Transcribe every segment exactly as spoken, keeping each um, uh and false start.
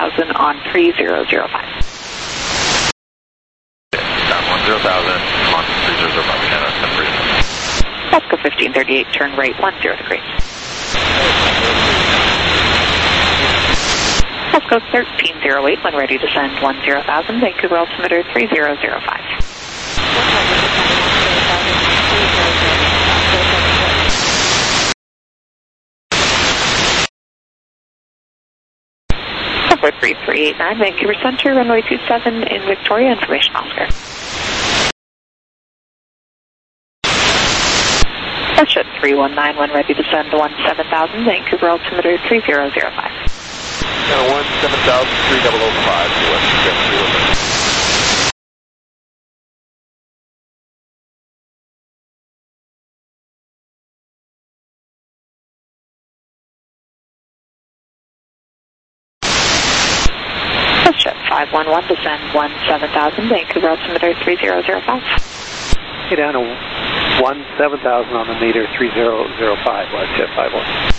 thousand on three zero zero five. Down one zero thousand on three zero zero five, Canada, ten three. Pasco fifteen thirty-eight, turn right one zero three. Pasco thirteen oh eight, when ready to send one zero thousand, Vancouver altimeter three zero zero five. Four three three eight nine, Vancouver Center, runway two seven in Victoria, information Oscar. Russia three one nine, when ready to send one seven thousand, Vancouver altimeter three zero zero five. Uh, one seven thousand, three zero zero five, U S jet three one nine. five one one, descend one seven thousand, Vancouver altimeter three zero zero five. Get down to one seven thousand on the meter, three zero zero five, WestJet five one.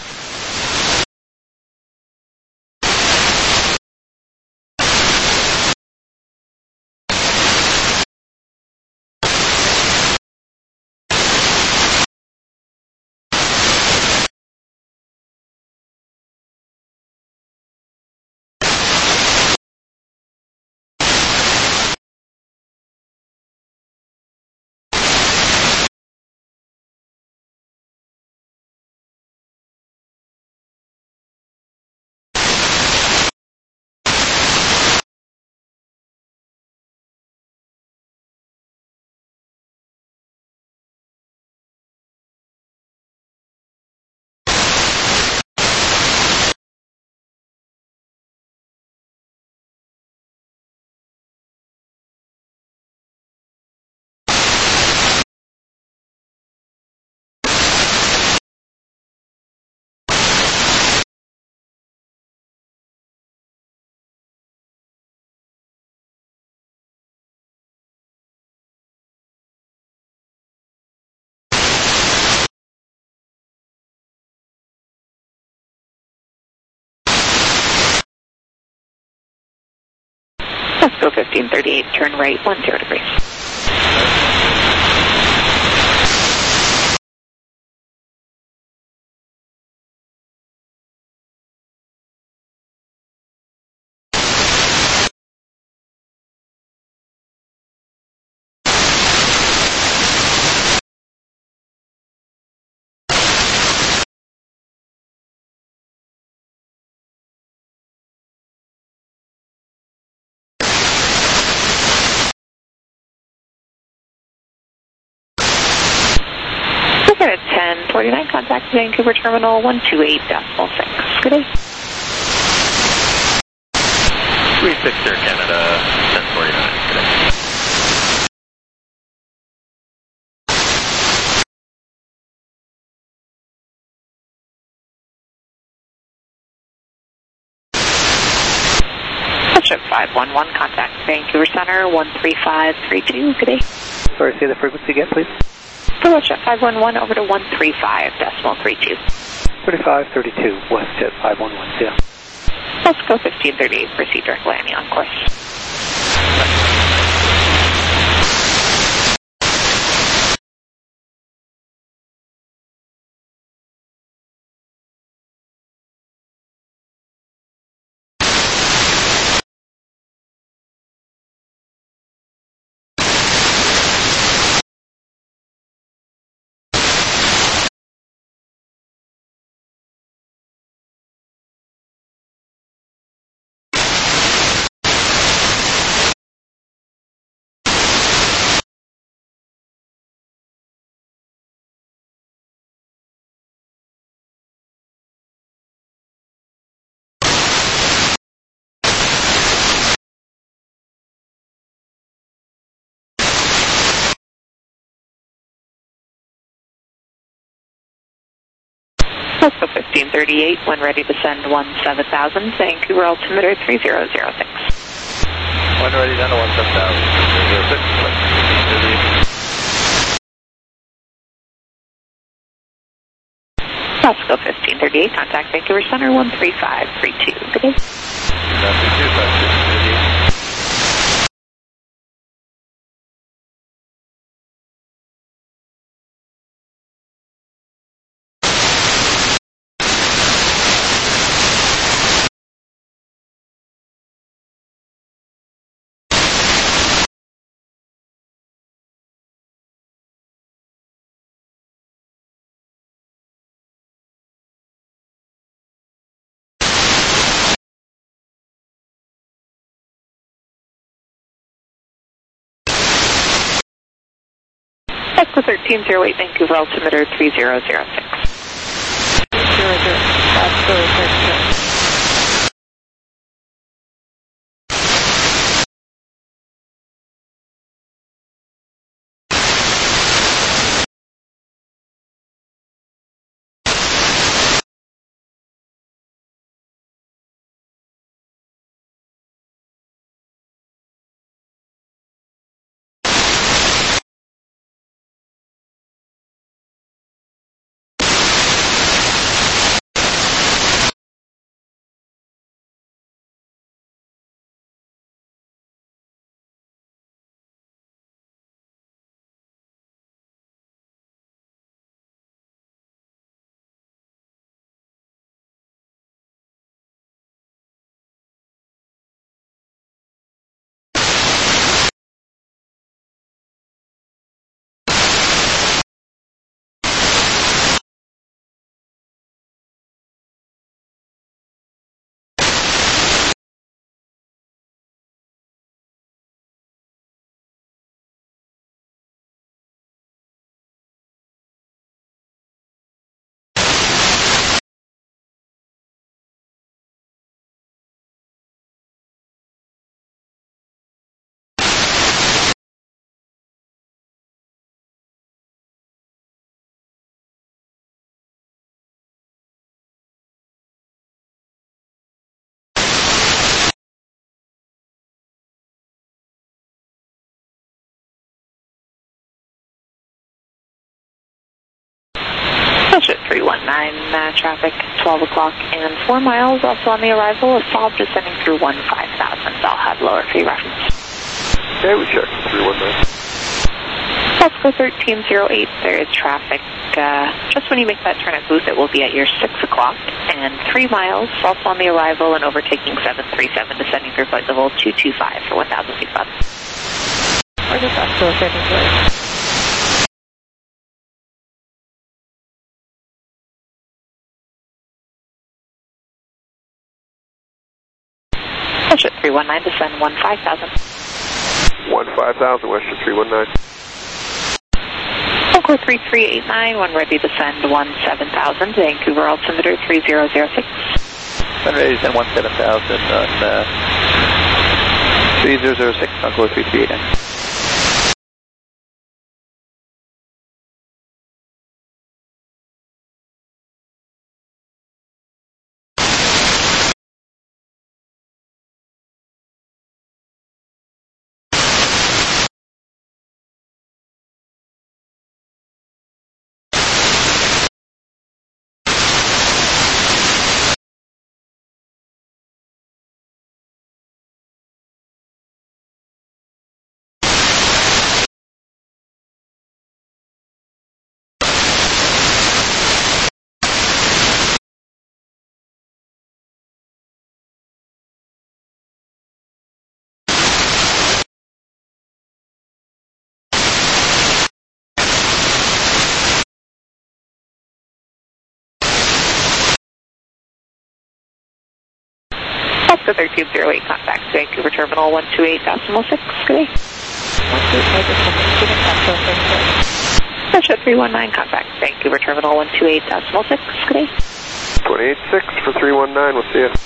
Pasco fifteen thirty-eight, turn right one zero degrees. At ten forty-nine, contact Vancouver Terminal one two eight decimal six. Good day. three six Air Canada, ten forty-nine. Good day. Ship five one one, contact Vancouver Center one three five three two. Good day. Sorry, say the frequency again, please. WestJet five one one over to one three five decimal three two. thirty-five thirty-two, WestJet five one one, yeah. Let's go fifteen thirty-eight, proceed direct landing on course. Pasco fifteen thirty-eight, when ready to send one seven thousand, Vancouver altimeter three zero zero six. When ready, down to one seven thousand, three zero zero six. Pasco fifteen thirty-eight, contact Vancouver Center one three five three two. Good day. Three two. Echo thirteen zero eight, Vancouver, altimeter three zero zero six. Zero, zero. That's the thirty-six. Bullshit three one nine, uh, traffic twelve o'clock and four miles. Also on the arrival, a Saab descending through one five thousand. I'll have lower free reference. Okay, we checked three one nine. Echo thirteen zero eight, there is traffic. Uh, just when you make that turn at Booth, it will be at your six o'clock and three miles. Also on the arrival and overtaking seven three seven, descending through flight level two two five for one thousand feet above. Or just up to a thirty-three. Bullshit three one nine, descend one five thousand. one five thousand, Western three one nine. Echo three three eight nine, one ready to send one seven thousand. Vancouver, altimeter three zero zero six. One ready to send one seven thousand on uh, three zero zero six, Encore three three eight nine. Echo thirteen zero eight, contact Vancouver Terminal one two eight decimal six. Good day. one two eight, student up to a thirty-three. Bullshit three one nine, contact Vancouver Terminal one two eight decimal six. Good day. twenty-eight six for three one nine, we'll see you.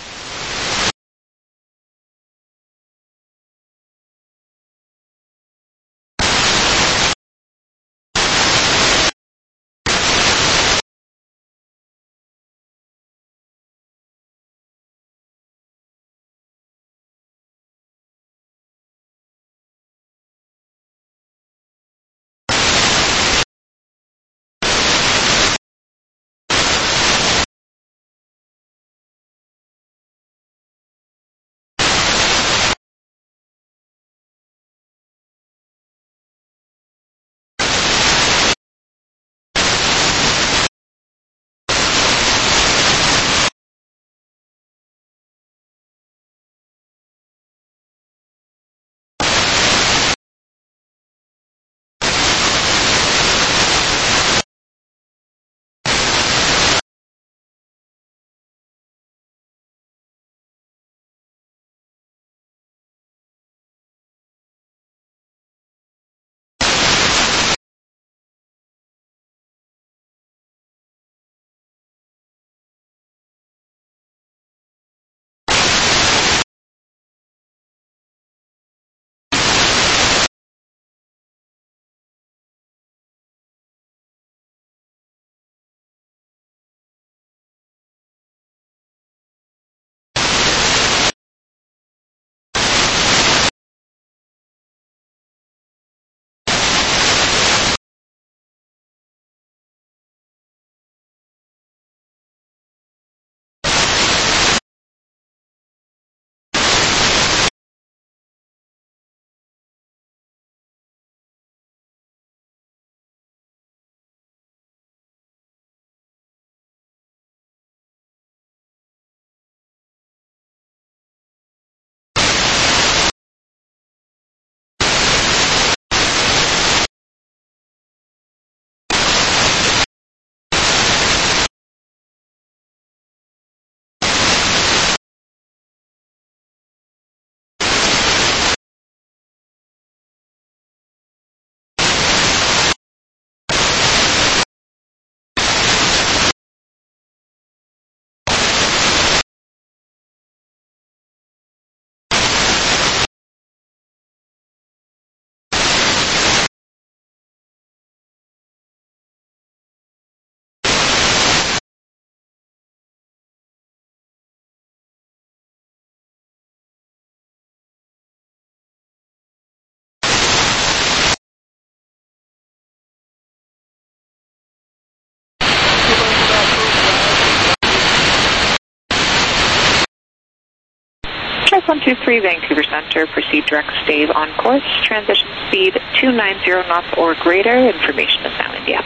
Check one two three, Vancouver Center. Proceed direct stave on course. Transition speed two ninety knots or greater. Information is now India.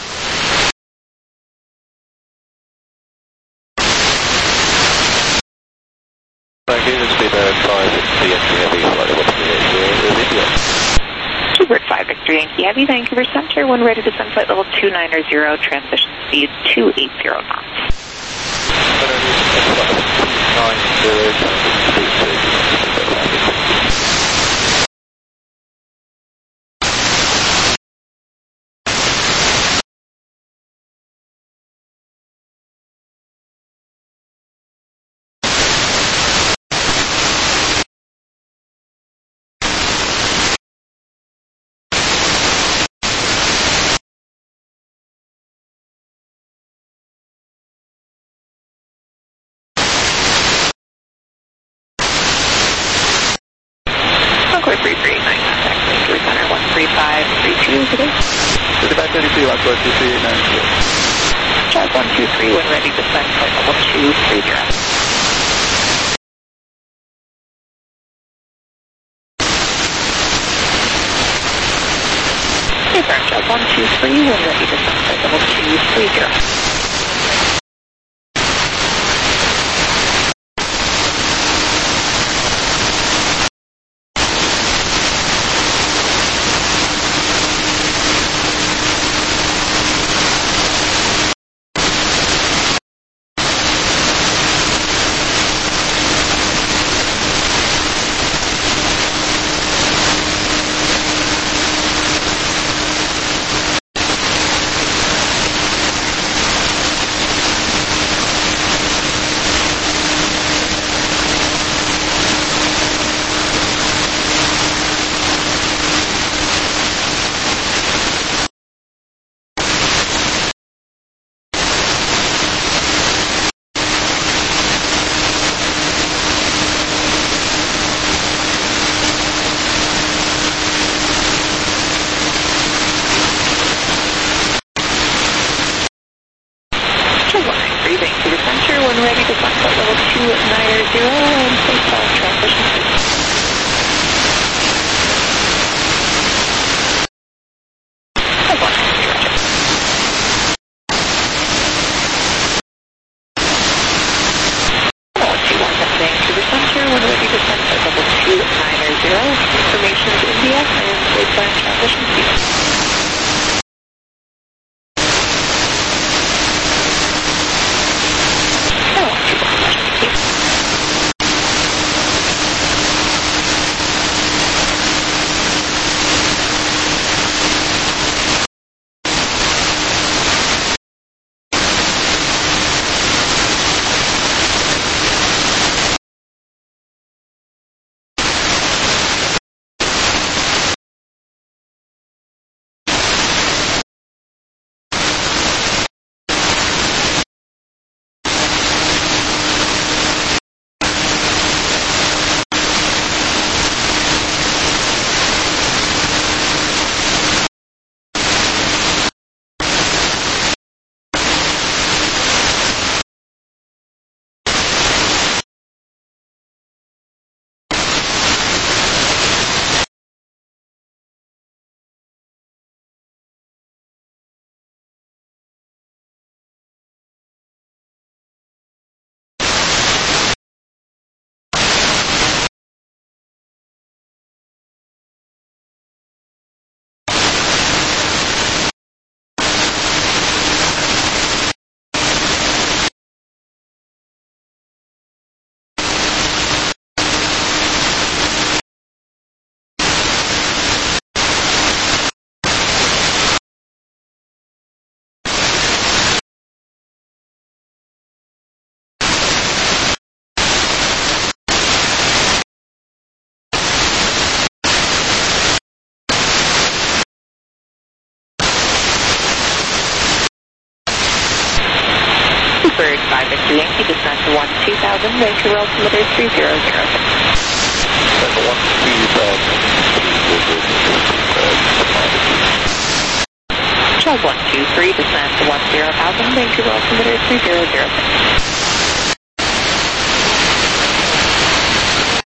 Vancouver speed five Victory Yankee Heavy, flight level three eight zero is India. Super five Victory Yankee Heavy, Vancouver Center. When ready to descend flight level two ninety. Transition speed two eighty knots. Concord three three eight nine, contact Vancouver Center one three five three two today. thirty-five thirty-three, Concord two three eight nine. Check one two three, when ready to descend flight level two three zero. Confirm, check one two three, when ready to descend flight level two three zero. Vancouver Center, when ready to descend flight level two ninety and place all transition speed. Vancouver Center, when ready to descend flight level two ninety. Information to India and place all transition speed. Bird five Victory Yankee, descent to one two thousand, Vancouver altimeter three zero zero six. Descent to one two thousand. Chug one two three, descent to one zero thousand, Vancouver altimeter three zero zero six.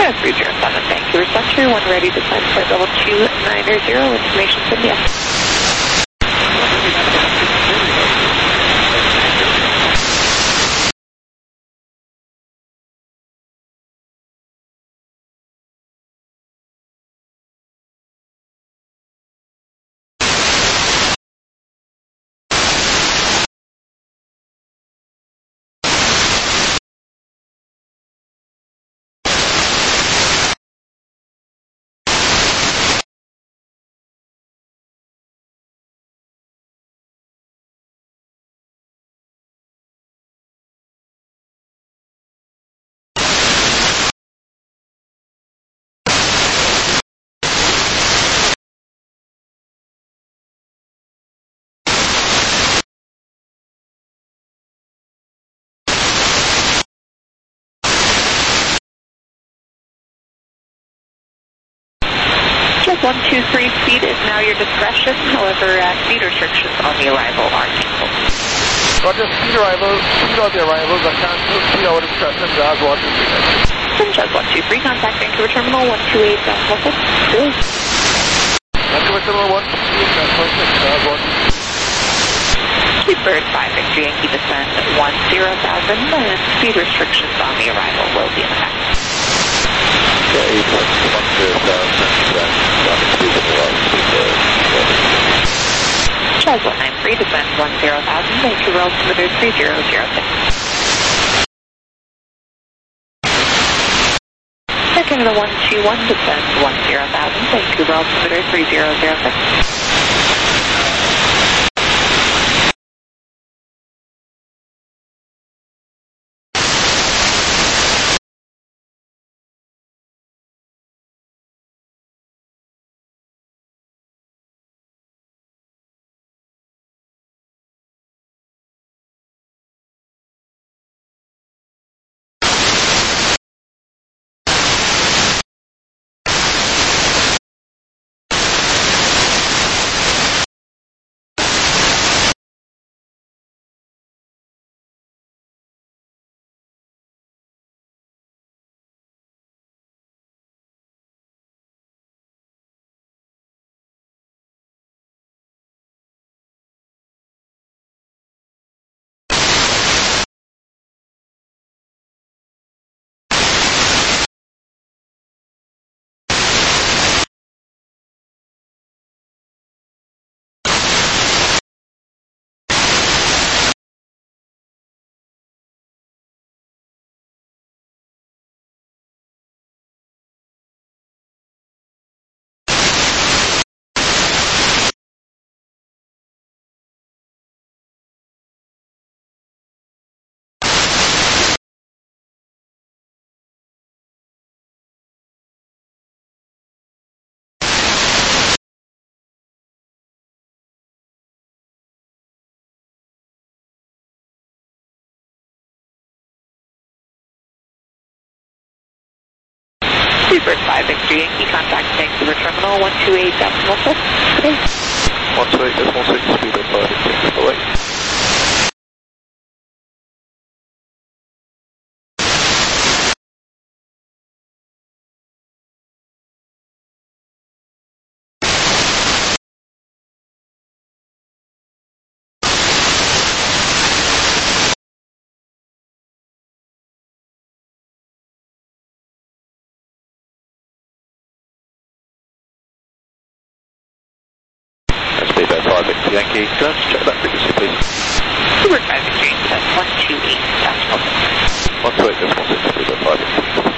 Yeah, three zero seven, thank you. Reception, one ready to send for level two nine zero, information's in yes. one two three, speed is now your discretion. However, uh, speed restrictions on the arrival are canceled. Roger, speed arrival, speed on the arrivals are cancelled, speed our discretion, Jazz one two three. Jazz one two three, contact Vancouver Terminal one two eight, decimal six. Vancouver Terminal one two eight, decimal six, Jazz one two three. Bird five Victory Yankee descend one zero thousand, and speed restrictions on the arrival will be in effect. Okay, one zero thousand, Jazz one nine three, descend one zero thousand, Vancouver altimeter three zero zero six. Air Canada one two one, descend one zero thousand, Vancouver altimeter three zero zero six. Bird five Victory Yankee, contact Vancouver Terminal one two eight, decimal six. one two eight, decimal six, speed of five, Victory, away. Speed of five, Victory Yankee, turn, check that frequency, please. Bird five Victory Yankee, that's one two eight, decimal six. one two eight, decimal six, speed of five, Victory.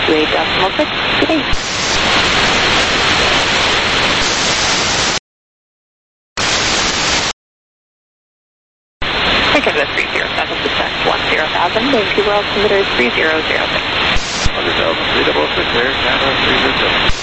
to a decimal six. Good day. Canada three zero seven, descent one zero thousand, Yankee World altimeter three zero zero six. one hundred thousand, three double six there, Canada three zero seven.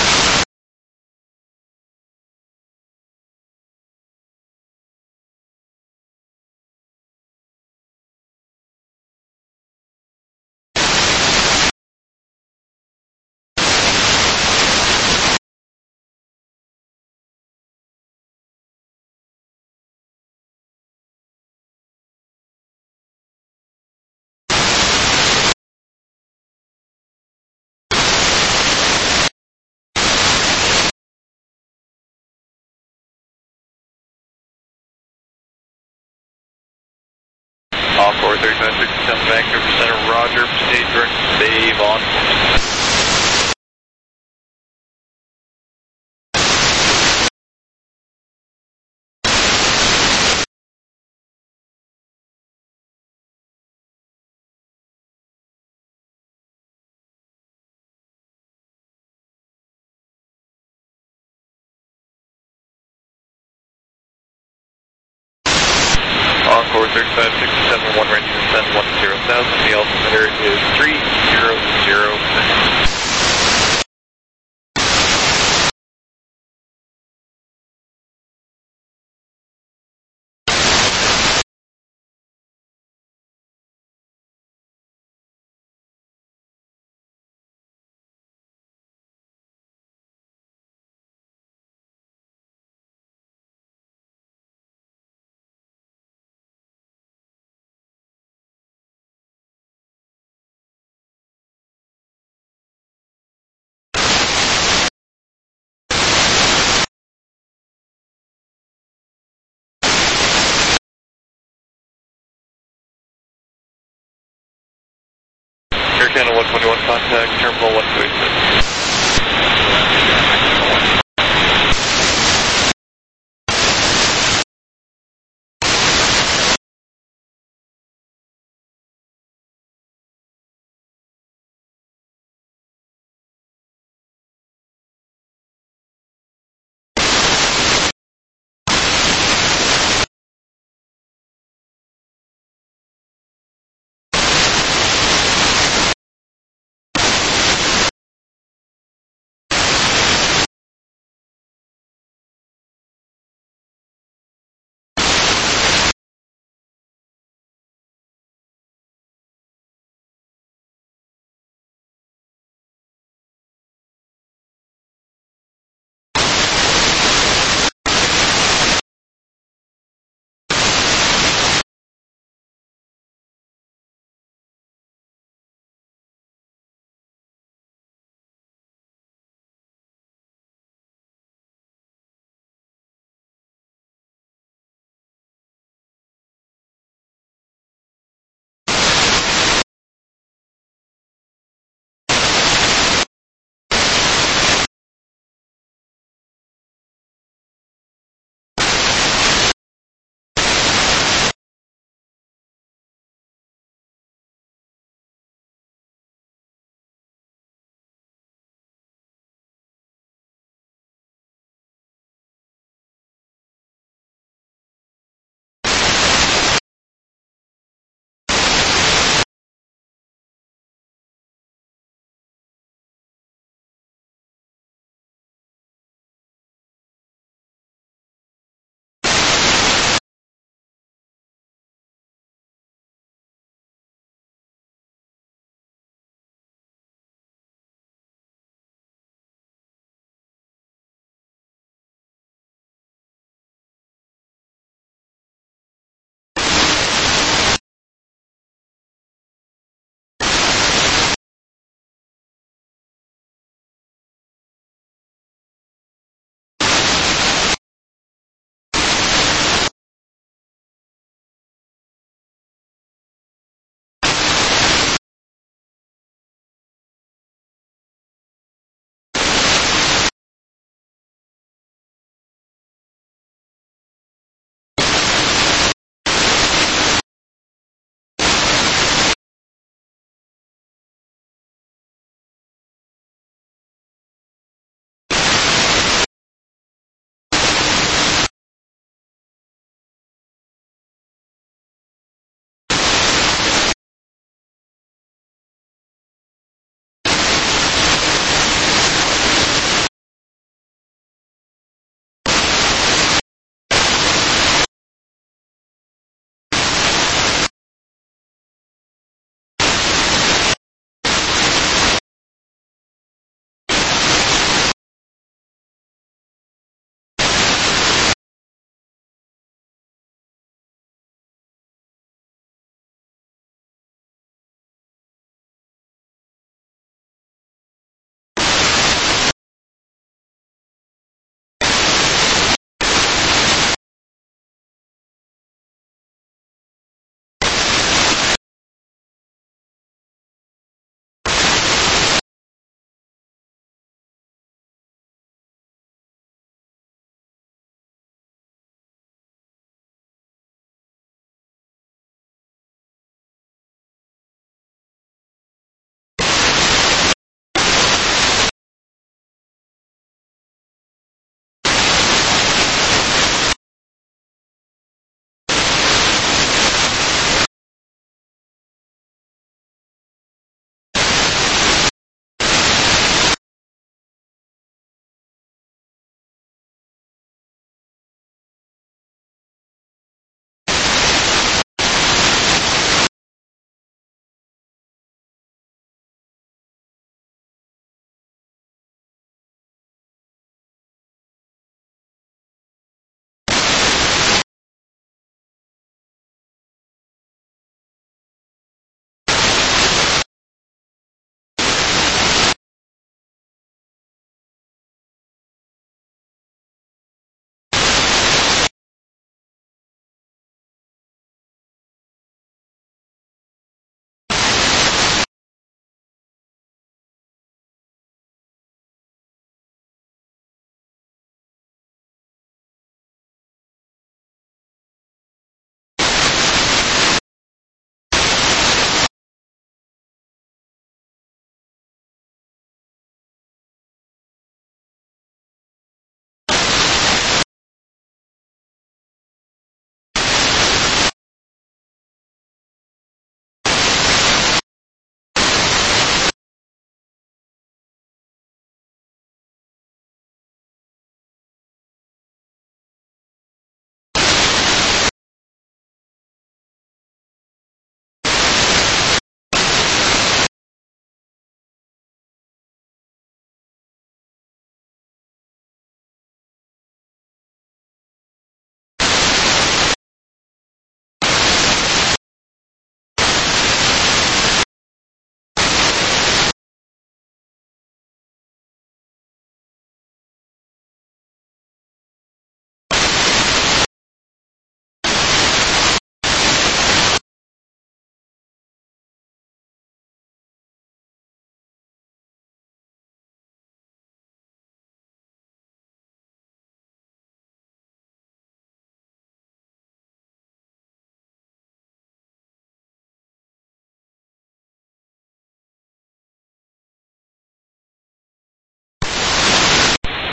Encore thirty-five sixty-seven, Vancouver Center, Roger, stage direct, Dave on. Encore thirty-five sixty-seven, one range descent one zero thousand, the altimeter is three zero zero six. Air Canada one twenty-one, contact Terminal one two eight six.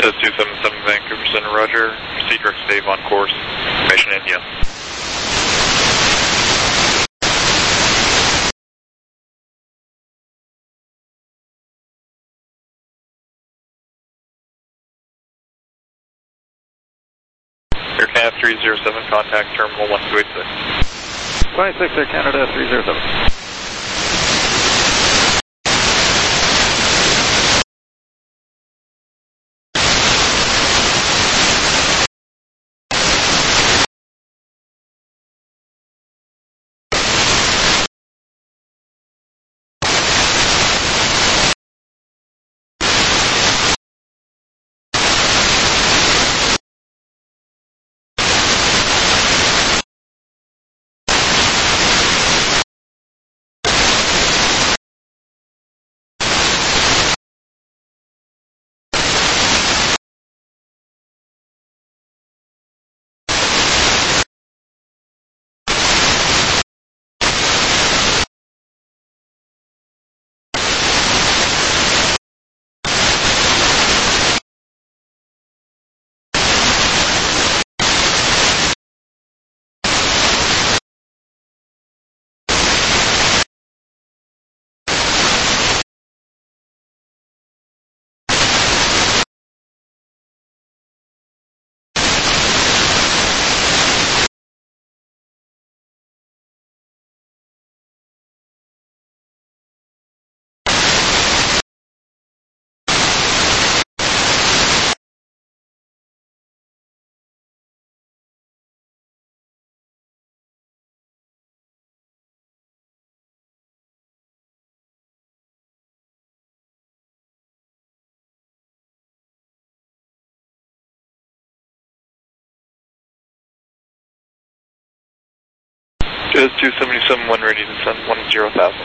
Just two seven seven Vancouver Center, roger. Proceed direct Dave on course. Information in, yes. Air Canada three zero seven, contact terminal one two eight six. twenty-six Air Canada three zero seven. Just two seventy-seven, one ready to send one zero thousand.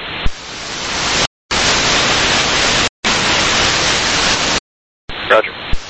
Roger.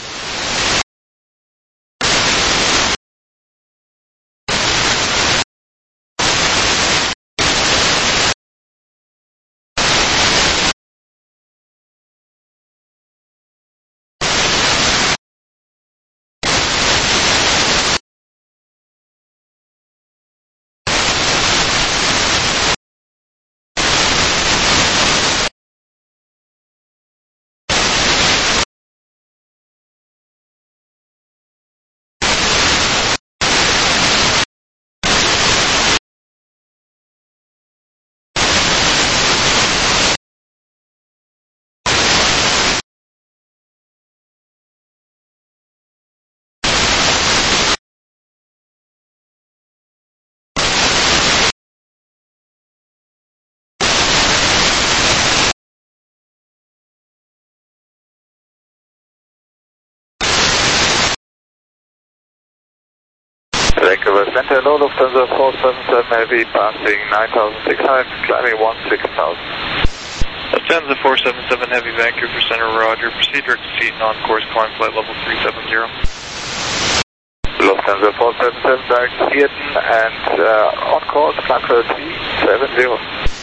Vancouver Center, low Lufthansa four seven seven Heavy, passing nine thousand six hundred, climbing one six thousand. Lufthansa four seven seven Heavy, Vancouver Center, roger. Proceed direct to Seaton on course, climb flight level three seven zero. Lufthansa four seven seven, direct to Seaton and uh, on course, climb flight three seven zero.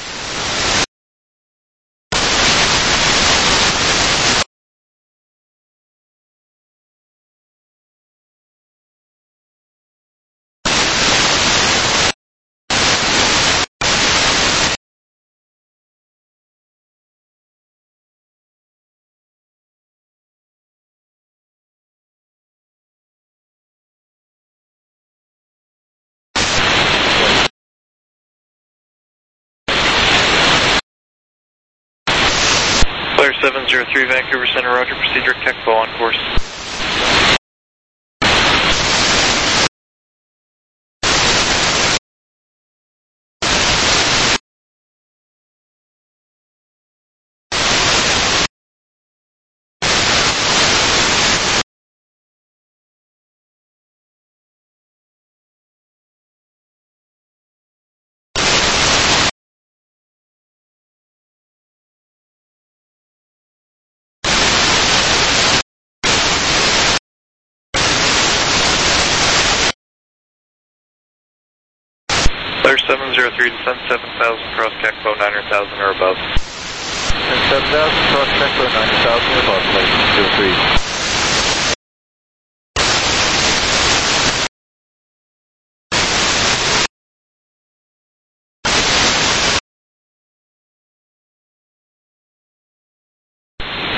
Flare seven zero three, Vancouver Center, roger. Proceed direct Tech Bow on course. Flare seven zero three, descend seven thousand, cross Tech Bow nine thousand or above. seven thousand, cross Tech Bow nine thousand or above, flight two three.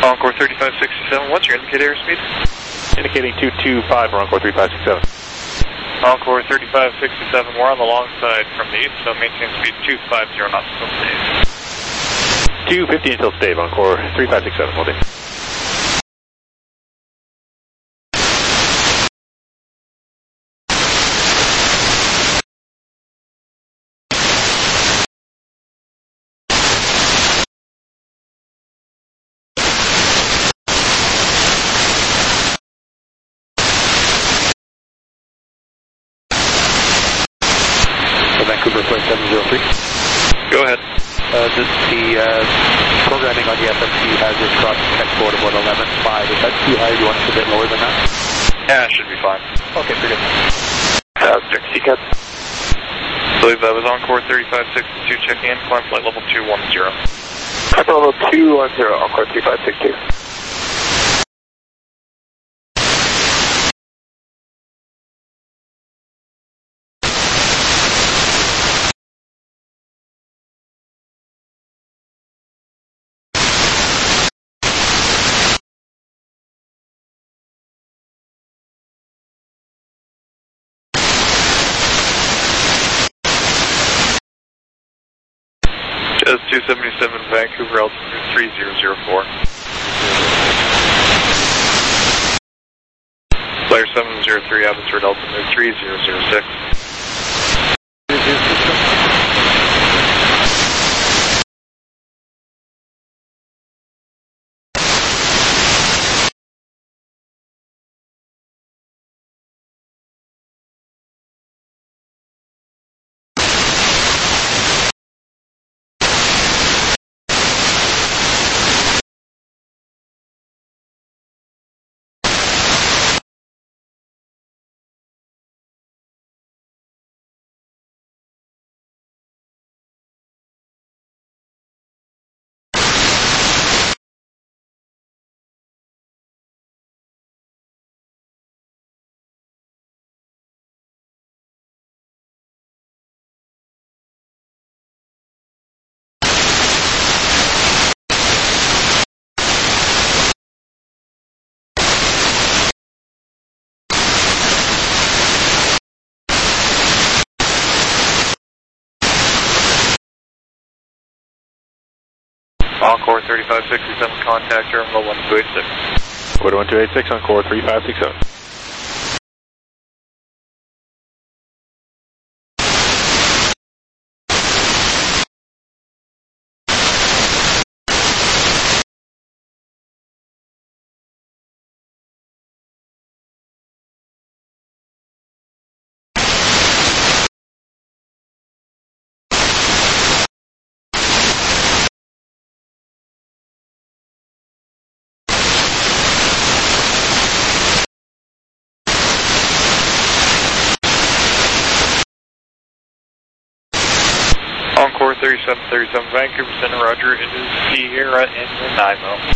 Encore thirty-five sixty-seven, what's your indicator airspeed? Indicating two two five for Encore thirty-five sixty-seven. Encore thirty-five sixty-seven, we're on the long side from the east, so maintain speed two five zero knots until stave. two fifty until stave, Encore thirty-five sixty-seven, will do. Vancouver Flight seven zero three. Go ahead. Uh, the the uh, programming on the F M C has this crossing export about eleven five. Is that too high? Do you want it a bit lower than that? Yeah, should be fine. Okay, pretty good. Uh, C C A T. I believe that was Encore thirty-five sixty-two checking in, climb flight level two one zero. Climb level two one zero, Encore thirty-five sixty-two. Jazz two seventy-seven, Vancouver, altitude three zero zero four. Flyer seven zero three, Abbotsford, altitude three zero zero six. Encore thirty-five sixty-seven, contact terminal one two eight six. Quarter one two eight six, Encore thirty-five sixty-seven. Encore thirty-seven thirty-seven, Vancouver Center, Roger. It is Sierra in Nanaimo.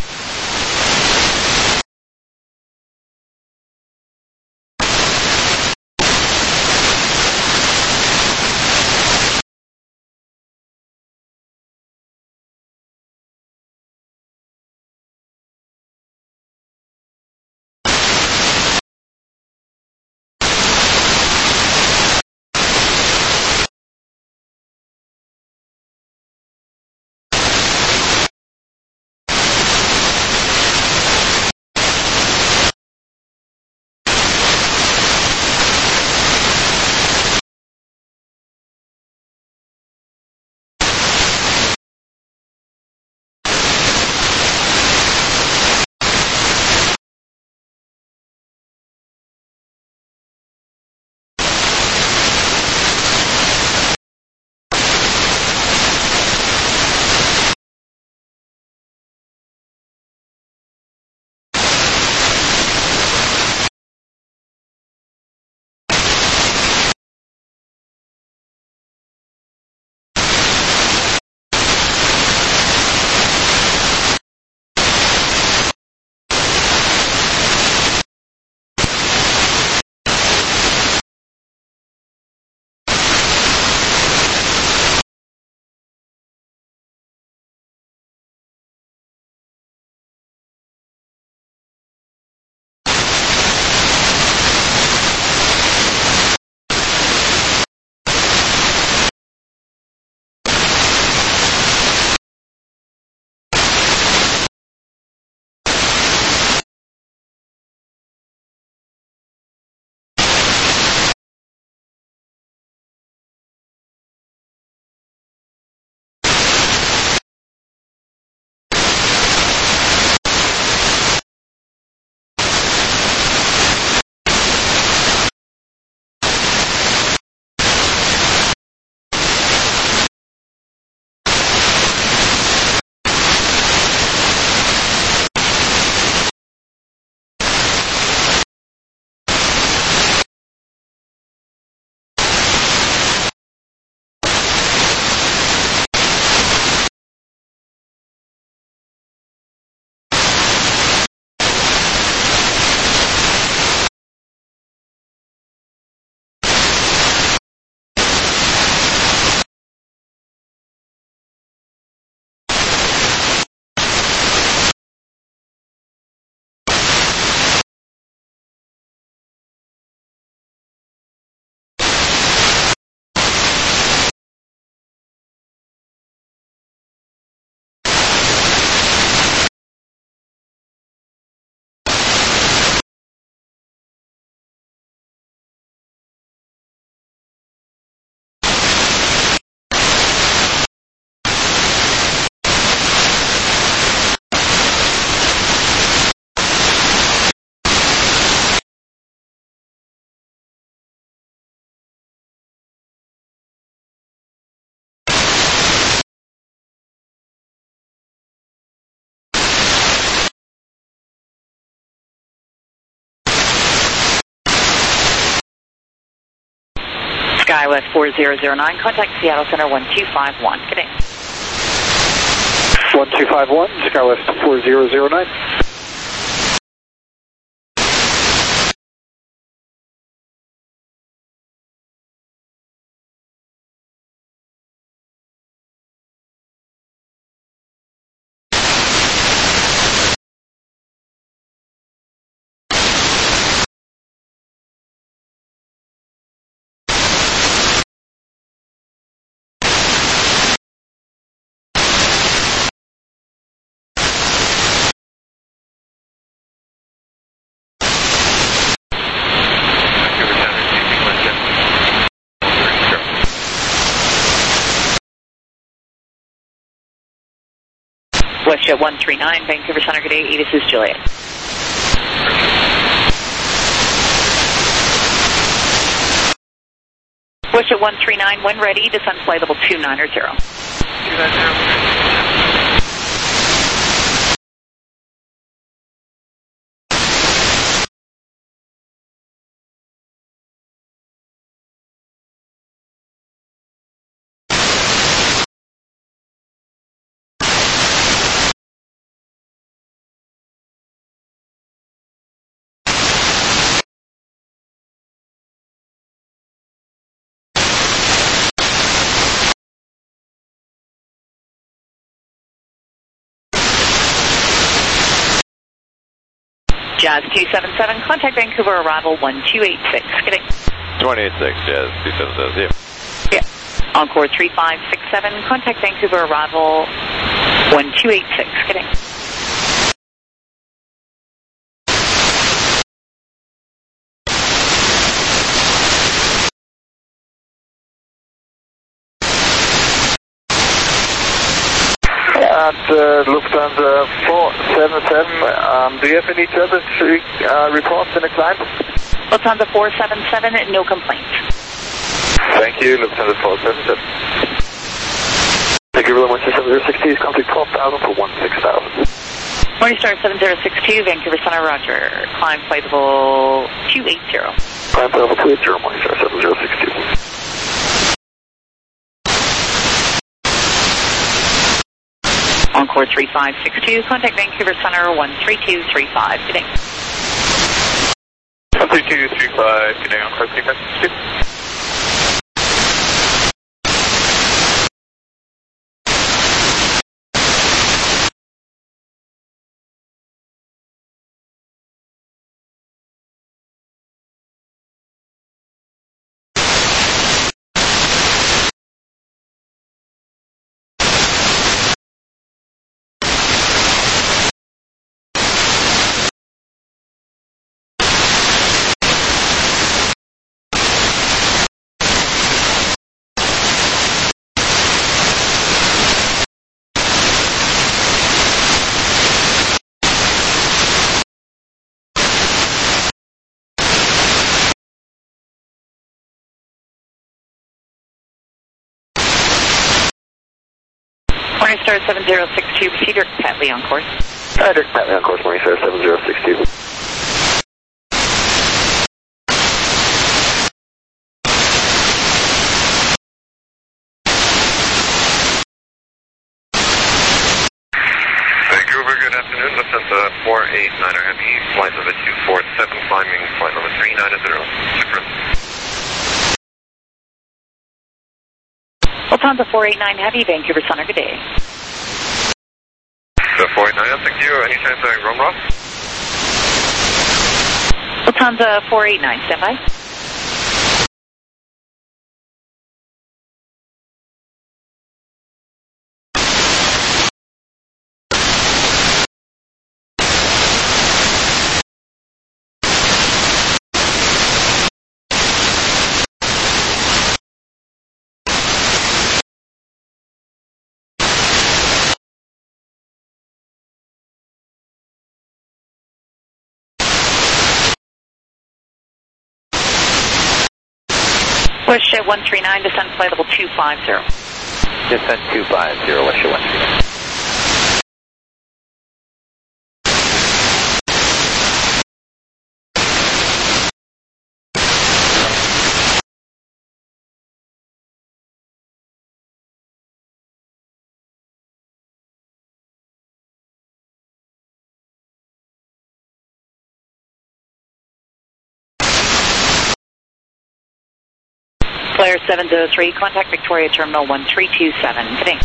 SkyWest four zero zero nine, contact Seattle Center one two five one. Good day. one two five one, SkyWest four zero zero nine. WestJet one three nine, Vancouver Center, good day, Edith is Juliet. WestJet one three nine, when ready, descend flight level two nine zero. two nine zero. Jazz two seven seven, contact Vancouver arrival one two eight six. Good day. two eight six, Jazz two seven seven, see you. Yeah. Encore three five six seven, contact Vancouver arrival one two eight six. Good day. At uh, Lufthansa four seven seven, um, do you have any service re uh, reports in the climb? Lufthansa four seven seven, no complaints. Thank you, Lufthansa four seven seven. Thank you very much, seven zero six two, contact twelve thousand for one six thousand. Morningstar seven zero six two, Vancouver Center, roger. Climb flight level two eight zero. Climb flight level two eight zero, Morningstar seven zero six two. Encore three five six two, contact Vancouver Center one three two three five. Good day. one three two three five, good day, Encore three five six two. Morningstar seven zero six two, Cedric Patley on course. Cedric Patley on course, Morningstar seven zero six two. Vancouver, good afternoon. Lufthansa four eight nine er Heavy, flight level two four seven, climbing flight level three nine zero. Different. Lufthansa four eight nine Heavy, Vancouver Center, good day. The four eight nine, thank you. Any chance of run off? Lufthansa four eight nine, stand by. WestJet one three nine, descend flight level two five zero. Descent two five zero, WestJet one three nine. Flare seven oh three, contact Victoria Terminal one three two seven. Thanks.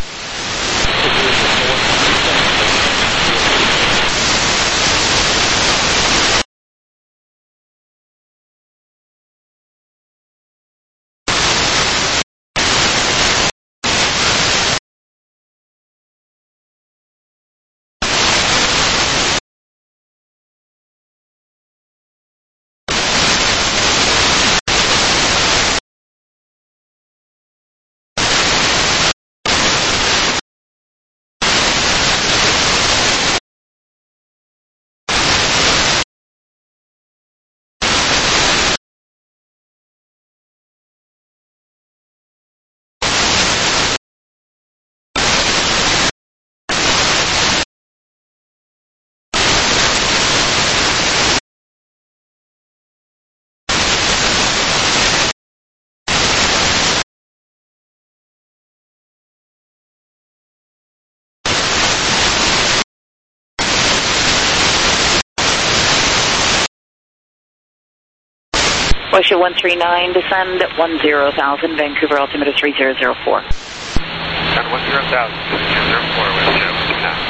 Russia one three nine, descend at one zero thousand, Vancouver altimeter three zero zero four. At one zero thousand, three zero zero four, Russia one three nine.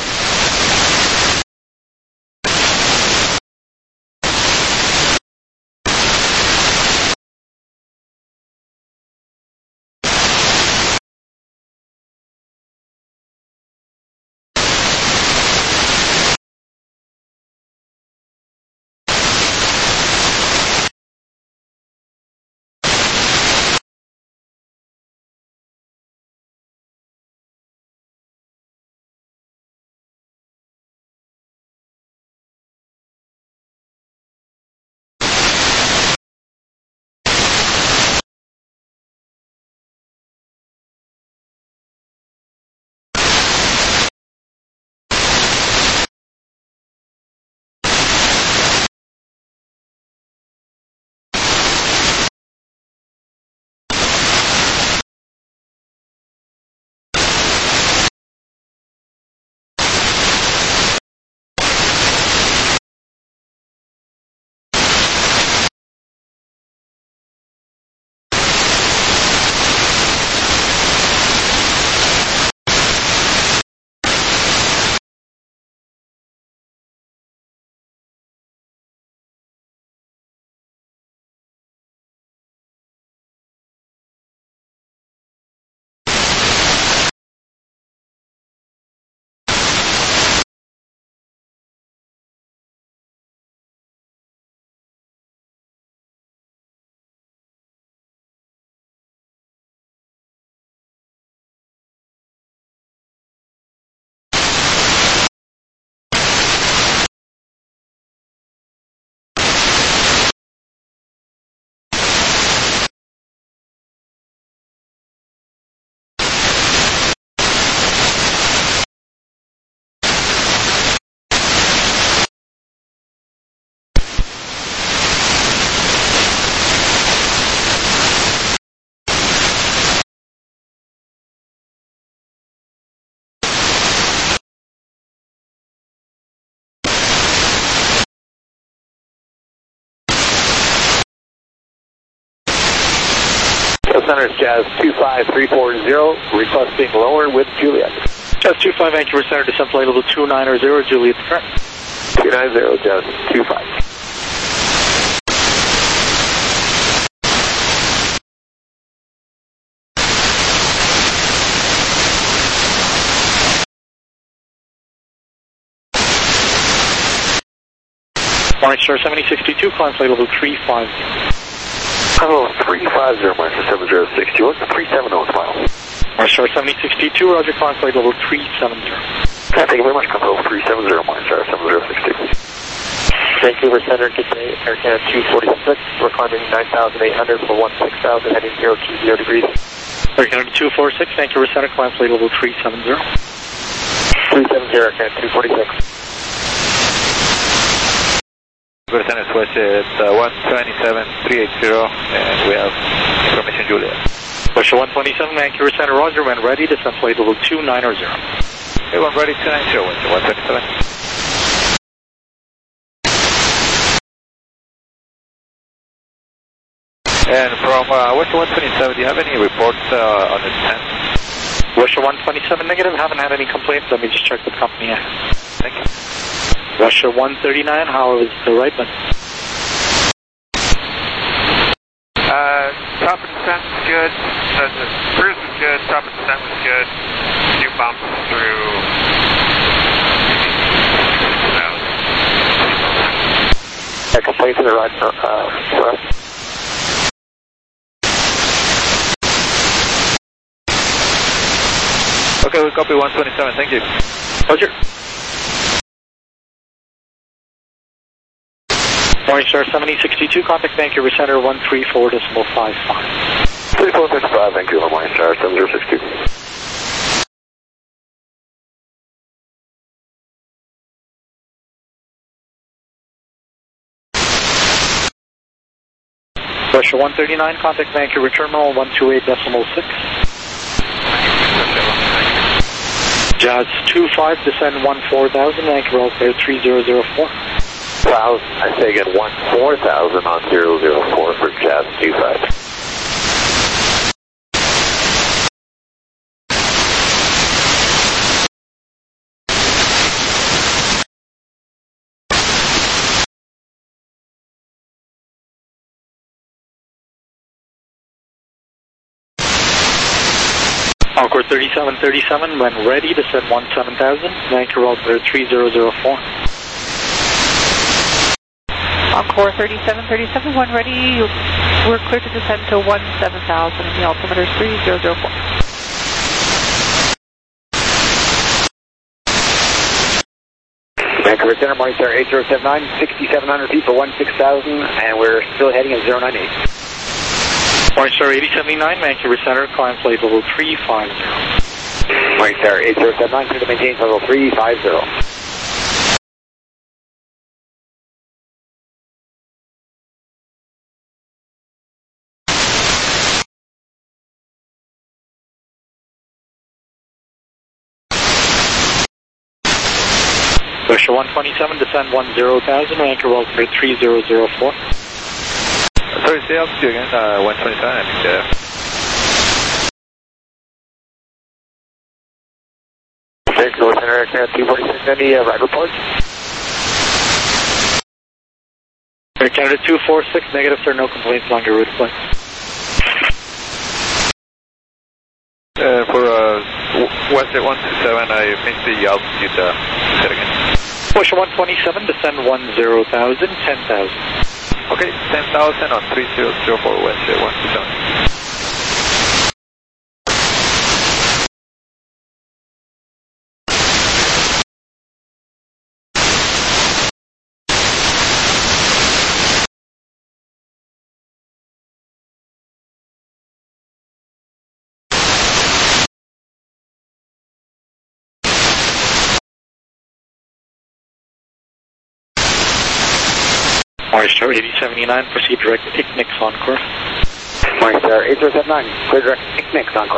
Center is Jazz two five three four zero, requesting lower with Juliet. Jazz two five, Vancouver Center, descent flight level two nine zero, Juliet correct. two nine zero, Jazz two five. March Star seventy sixty-two, climb flight level three five zero. Hello, three five zero, March seven zero six two, what's the three seven zero mile? March Star seventy sixty-two, roger, climb flight level three seven zero. Okay, thank you very much, control three seven zero, March Star seven zero six two. Vancouver Center, good day, Air Canada two forty-six, we're climbing nine thousand eight hundred for one six thousand, heading zero two zero degrees. Air Canada two forty-six, Vancouver Center, climb flight level three seven zero. three seven zero, Air Canada two forty-six. Vancouver Center, West at uh, one twenty-seven three eighty, and we have information Juliet. Russia one twenty-seven, Vancouver Center, roger, when ready, descent flight level two nine zero. Everyone ready, two nine zero, one twenty-seven. And from uh, Western one twenty-seven, do you have any reports uh, on this ten? Russia one twenty-seven negative, haven't had any complaints. Let me just check the company. Thank you. Russia one thirty-nine, how is the right one? Uh, top of descent was good. Uh, the cruise was good. Top of descent was good. Few bumps through. A complaint to the right uh, for us. Okay, we copy one twenty-seven. Thank you. Roger. Morning Star seventy sixty-two, contact Vancouver Center one three four decimal five five. three four six five, Vancouver, Morning Star seven zero six two. Russia one thirty-nine, contact Vancouver Terminal one two eight decimal six. Jazz two five, descend one four thousand, Vancouver Altimeter three zero zero four. Thousand, I say again, one four thousand on zero zero four for Jazz two five. Encore thirty-seven thirty-seven, when ready, descend one seven thousand, Vancouver Altimeter three zero zero four. Encore thirty-seven thirty-seven, when ready, we're clear to descend to one seven thousand, the altimeter three zero zero four. Vancouver Center, Morning Star eight zero seven nine, sixty-seven hundred feet for one six thousand, and we're still heading at zero nine eight. Morning Star eighty seventy-nine, Vancouver Center, climb flight level three five zero. Morning Star eight zero seven nine, clear to maintain level three five zero. Russia one twenty-seven, descend one zero thousand, Vancouver Altimeter three zero zero four. Sorry, stay altitude again, uh, one twenty-seven, I think, yeah. Vancouver Center, Air two forty-six, any uh, ride reports? Air Canada two forty-six, negative sir, no complaints along your route flight. Uh, for uh, Western one two seven, I missed the altitude, uh, say it again. Russia one twenty-seven, descend one zero thousand, ten thousand. Okay, ten thousand on three zero zero four Western one two seven. Morning Star eighty seventy-nine, proceed direct to Ignix Encore. Morning Star eight zero seven nine, clear direct Ignix Encore.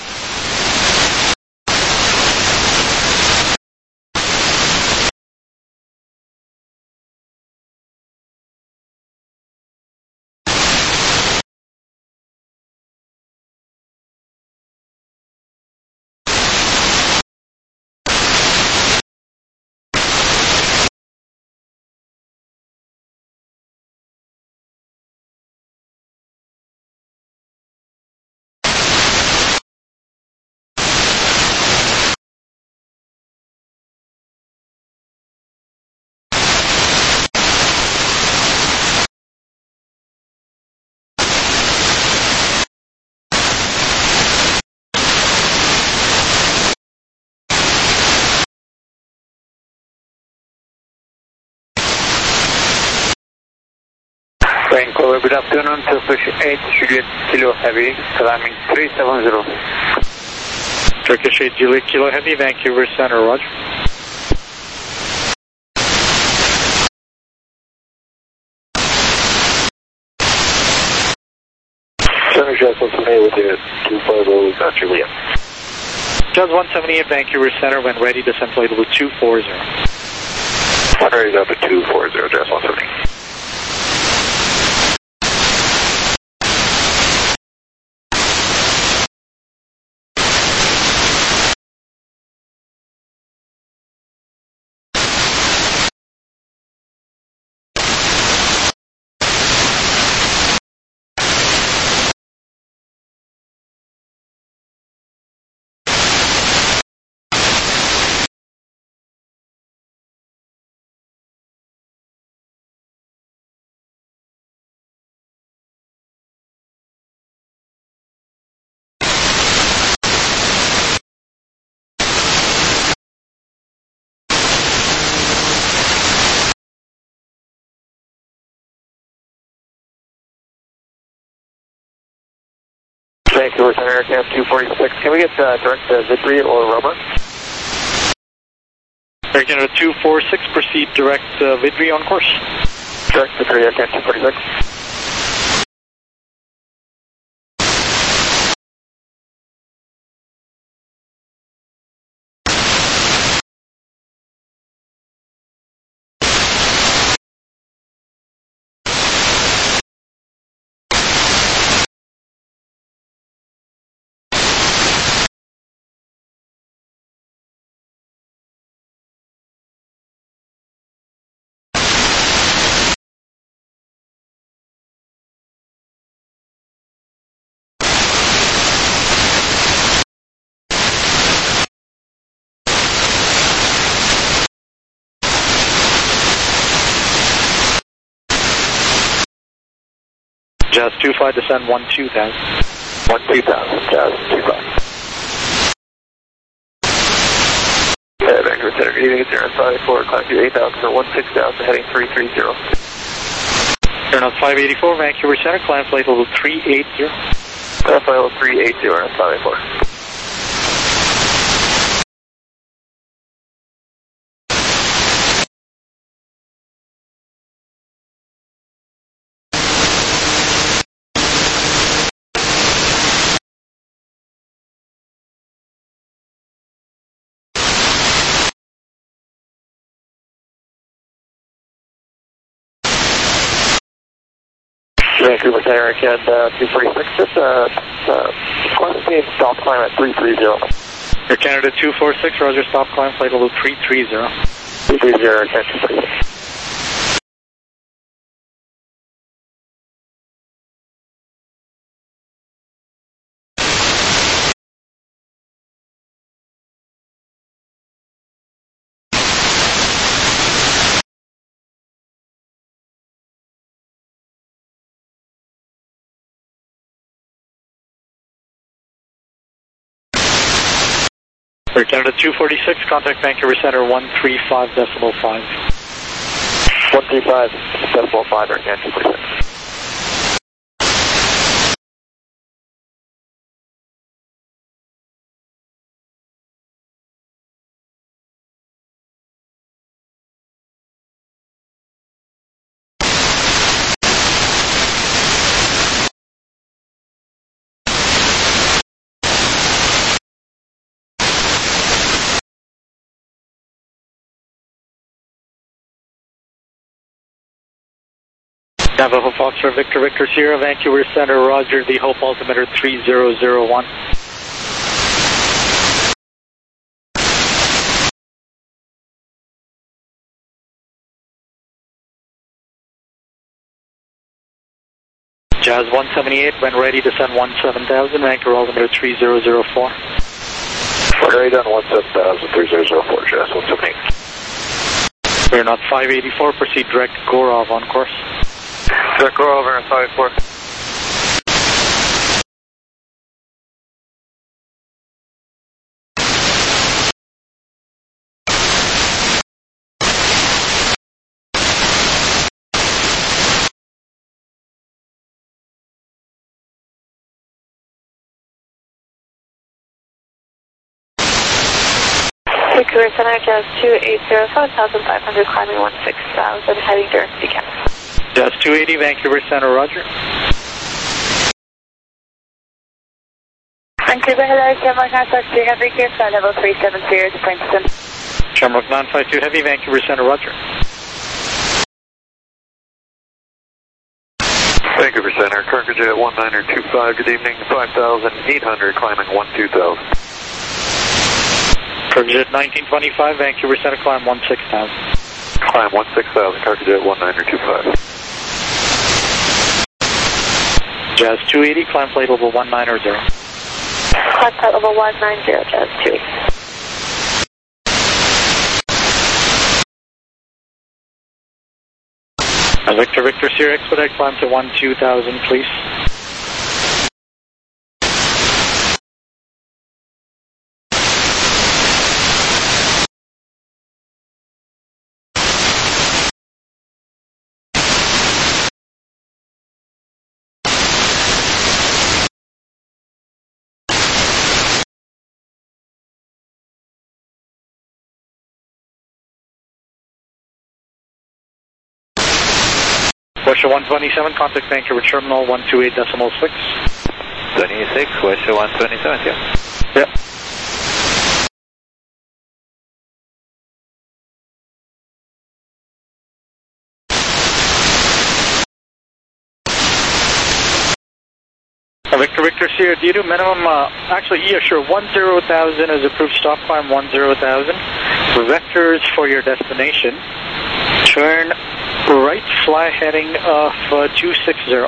Vancouver, good afternoon, Turkish eight, Juliet Kilo Heavy, climbing three seven zero. Turkish eight, Juliet Kilo Heavy, Vancouver Center, roger. Center Jazz one seventy-eight with you, two five zero, uh, Juliet. Jazz one seventy-eight, Vancouver Center, when ready, descend flight level two four zero. Raise up at two four zero, Jazz one seventy. Vancouver Center, Aircam two forty-six. Can we get uh, direct to Vitry or Roma? Air Canada two forty-six, proceed direct uh, Vitry on course. Direct Vitry, Aircam two forty-six. Jazz two five, descend one two thousand. one two thousand, Jazz two five. Uh, Vancouver Center, good evening, it's Air five eighty-four, climb to eight thousand for one six thousand, heading three three zero. Aeronaut five eighty-four, Vancouver Center, climb flight level three eighty. Climb flight level three eighty, Aeronaut five eighty-four. Vancouver Center, again, uh, two forty-six, just uh, uh, quantity stop climb at three three zero. Air Canada two forty-six, roger, stop climb, flight level three three zero. three three zero, Air Canada two forty-six. Air Canada two forty-six, contact Vancouver Center one three five decimal five. one three five decimal five, Air Canada two forty-six. Navajo Foxtrot Victor Victor Sierra, Vancouver Center, roger, the Hope altimeter three zero zero one. Jazz one seventy-eight, when ready, descend one seven thousand, Vancouver altimeter three zero zero four. When ready, done one seven thousand, three zero zero four, Jazz one seventy-eight. Aeronaut five eighty-four, proceed direct Gorov on course. Direct Gorov, Aeronaut five eighty-four. Vancouver Center, Jazz two eighty, five thousand five hundred, climbing one six thousand, heading direct to Canada. Jazz two eighty, Vancouver Center, roger. Vancouver, hello, Shamrock nine five two Heavy, clear flight level three seven zero to Princeton. Shamrock nine five two Heavy, Vancouver Center, roger. Vancouver Center, Cargojet one niner two five, good evening, five thousand eight hundred, climbing one two thousand. Cargojet nineteen twenty-five, Vancouver Center, climb one six thousand. Climb one six thousand, Cargojet one niner two five. Jazz two eighty, climb flight level one ninety. Climb flight level one ninety, Jazz two eighty. Victor Victor Sierra, expedite climb to one two thousand, please. Russia one twenty-seven, contact Vancouver Terminal one two eight decimal six. twenty-six, Russia one twenty-seven, yeah. Yep. Victor Victor Sierra, do you do minimum, uh, actually, yeah, sure, one zero thousand is approved stop climb, one zero thousand. Vectors for your destination. Turn right, fly heading of uh, two six zero.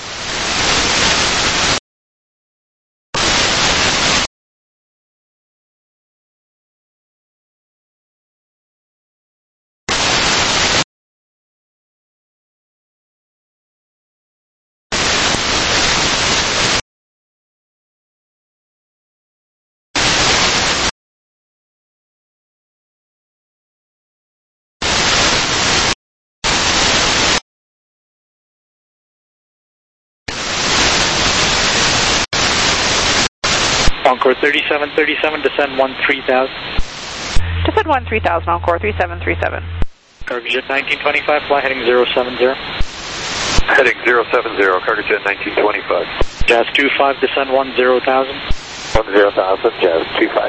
Encore thirty-seven thirty-seven, descend one three thousand. Descend one three thousand, Encore three seven three seven. Cargojet nineteen twenty-five, fly heading zero seven zero. Heading zero seven zero, Cargojet nineteen twenty-five. Jazz two five, descend one zero thousand. one zero thousand, Jazz two five.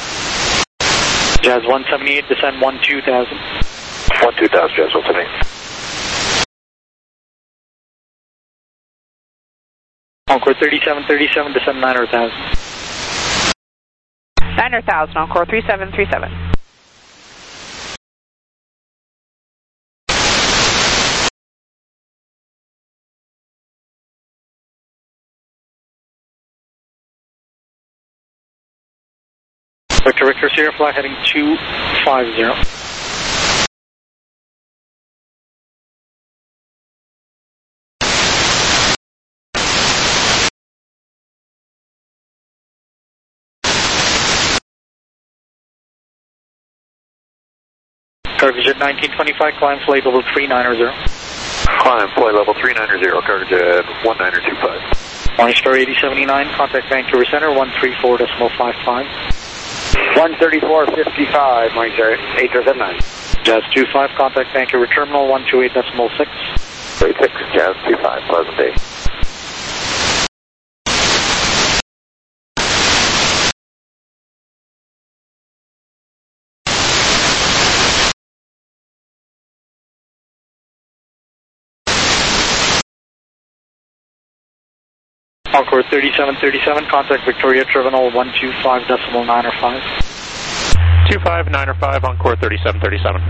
Jazz one seventy-eight, descend one two thousand. one two thousand, Jazz one seventy-eight. Encore thirty-seven thirty-seven, descend nine thousand. nine thousand, Encore three seven three seven. Victor Victor Sierra, fly heading two five zero. Cargojet nineteen twenty-five, climb flight level three nine zero. Climb flight level three nine zero, Cargojet one nine two five. Morningstar eighty seventy-nine, contact Vancouver Center one three four decimal five five. one thirty-four fifty-five, Morningstar eight zero seven nine. Jazz two five, contact Vancouver Terminal one two eight decimal six. eight six, Jazz two five, pleasant day. Encore thirty-seven thirty-seven, contact Victoria Terminal one two five decimal nine five. two five nine five, Encore thirty-seven thirty-seven.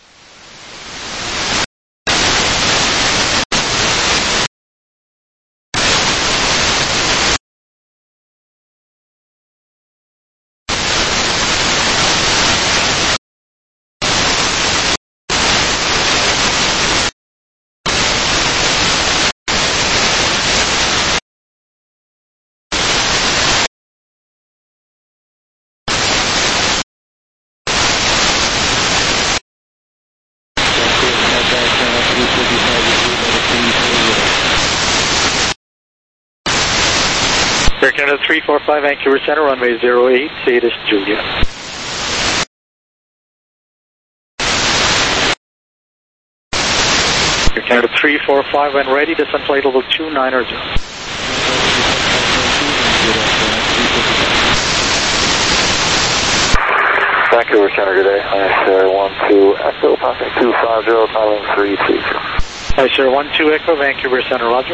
Air Canada three four five, Vancouver Center, runway zero eight, Cetus Julia. Air Canada three four five, when ready, descend flight level two nine zero. Vancouver Center today, Nicer one two Echo, passing two five zero, calling three three zero. Nicer one two Echo, Vancouver Center, roger.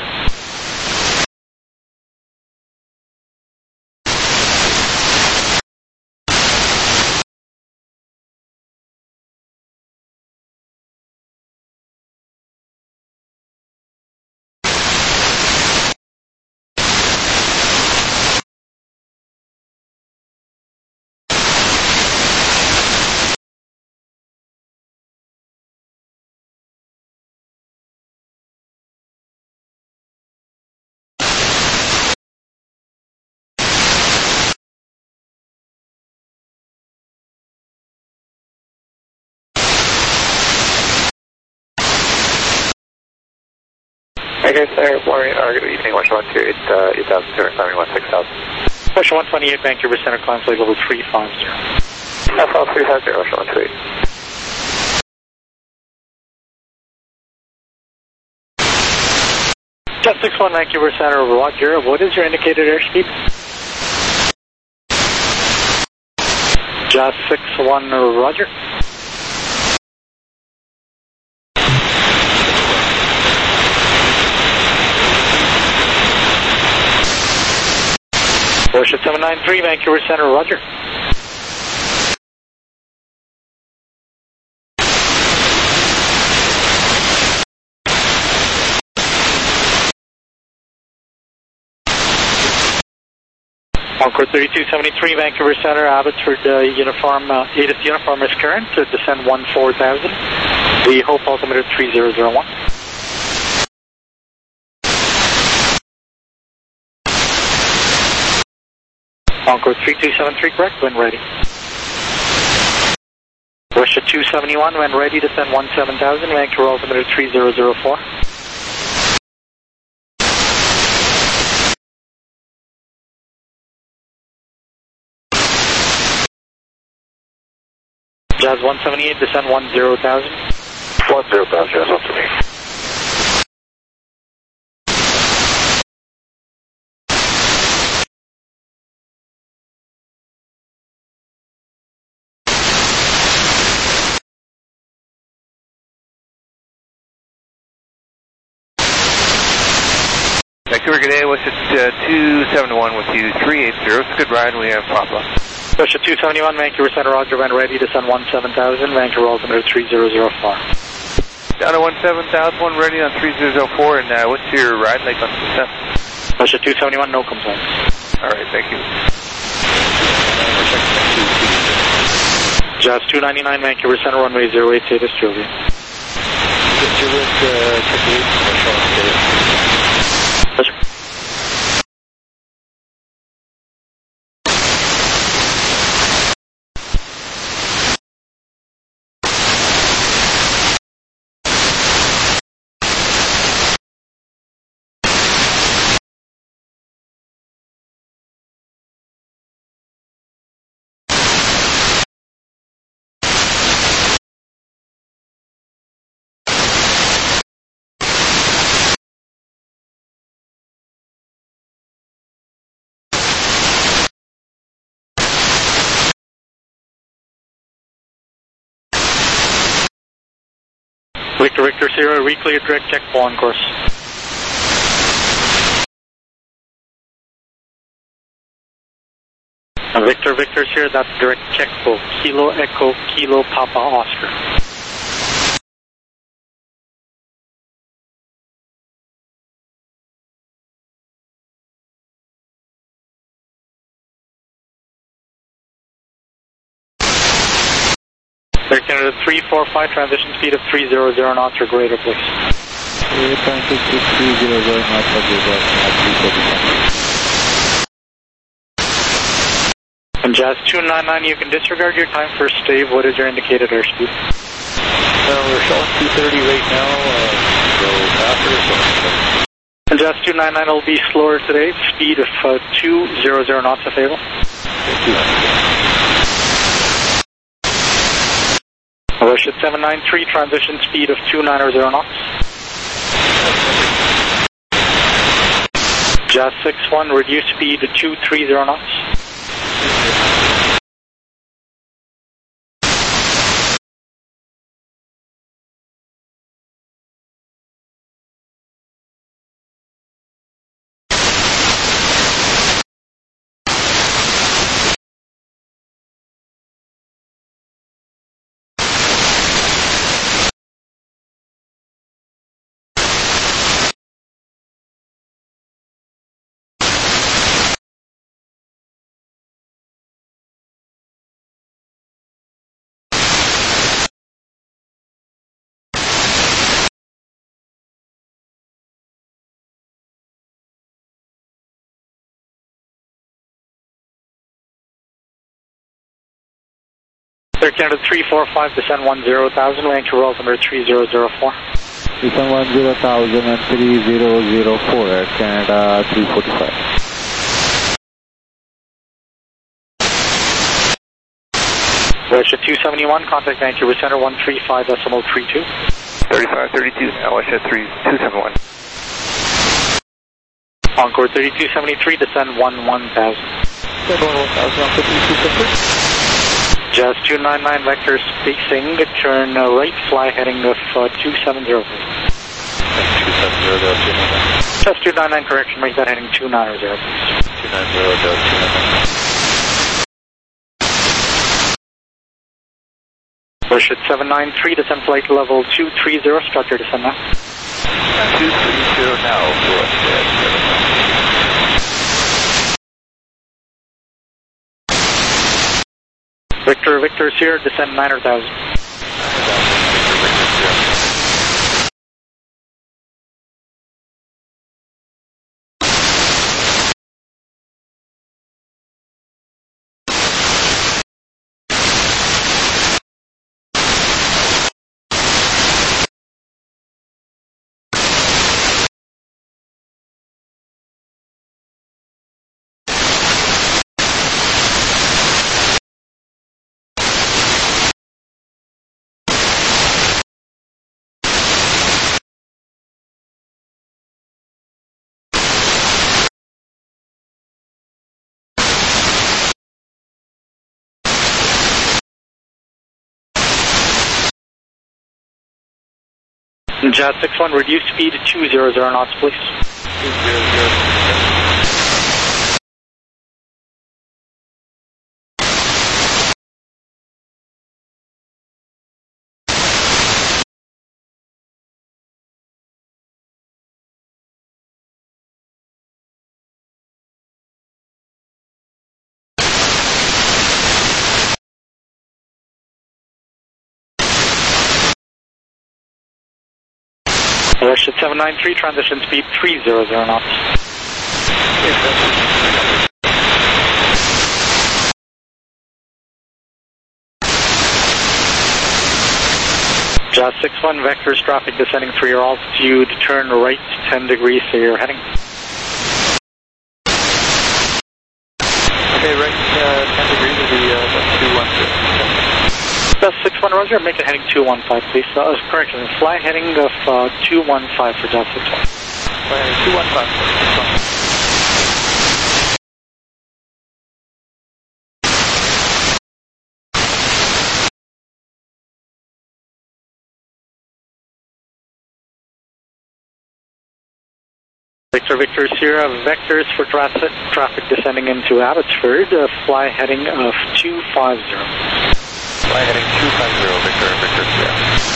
Okay, sir, morning, or good evening, Russia one two eight, uh, eight thousand, climbing one six thousand. Russia one twenty-eight, Vancouver Center, climb flight level three five zero. F L three five zero, Russia one two eight. Jet six one, Vancouver Center, Roger. What is your indicated airspeed? Jet six one, Roger. Worship seven nine three, Vancouver Center, Roger. Encore thirty-two seventy-three, Vancouver Center, Abbotsford uh, uniform, uh, A T I S uniform is current, to descend one four thousand. The Hope altimeter three zero zero one. Encore three two seven three, correct, when ready. Russia two seventy-one, when ready, descend one seven thousand, Vancouver altimeter three zero zero four. Jazz one seventy-eight, descend one zero thousand. one zero thousand, Jazz one seventy-eight. Vancouver, good day. What's it? Uh, two seventy-one with you, three eighty. It's a good ride. We have Papa. Russia two seventy-one, Vancouver Center, Roger, when ready, descend one seven thousand, Vancouver altimeter three zero zero four. Down to one seven thousand, one ready on three zero zero four, and uh, what's your ride like on descent? Russia two seventy-one, no complaints. All right, thank you. Jazz two ninety-nine, Vancouver Center, runway zero eight, Tatus, Juliet. Juliet, uh, check the Russia. Victor Victor Sierra, reclear direct check on course. Victor Victor Sierra, that's direct check for Kilo Echo Kilo Papa Oscar. Air Canada three four five, transition speed of three hundred knots or greater, please. three hundred knots or greater. And Jazz two ninety-nine, you can disregard your time for stave. What is your indicated airspeed? Uh, we're showing two thirty right now, uh, so faster or slower. And Jazz two ninety-nine will be slower today, speed of uh, two hundred knots available. Russia seven nine three, transition speed of two ninety knots. Jazz six one, reduce speed to two thirty knots. Air Canada three four five, descend one zero thousand, Vancouver altimeter three zero zero four. Descend one zero thousand and three zero zero four, Air Canada three forty-five. Russia two seventy-one, contact Vancouver Center one three five decimal three two. thirty-five thirty-two, L S at three two seven one. Encore thirty-two seventy-three, descend one one thousand. Descend one one thousand, Alpha three two six six. Jazz two nine nine, vector spacing, turn uh, right, fly heading of uh, two seven zero. two seven zero, two nine nine. Jazz two nine nine, correction, make that heading two nine zero, please. two nine zero, two nine nine. Bullshit seven nine three, descend flight level two three zero, start your descent now. two three zero now for us, Victor, Victor, Sierra, descend nine thousand. Jazz six one, reduce speed to two hundred knots, please. two hundred. Russia seven nine three, transition speed three hundred knots. Jazz six one, vectors traffic descending through your altitude, turn right ten degrees so you're heading. Okay, right uh, ten degrees will be uh, two one six. Jazz six one, Roger, make it heading two one five, please. Uh, correction, fly heading of uh, two one five for Jazz six one. Fly heading two one five. Victor, Victor, Sierra, vectors for traffic, traffic descending into Abbotsford, uh, fly heading of two five zero. Fly heading two five zero, Victor, Victor, Sierra.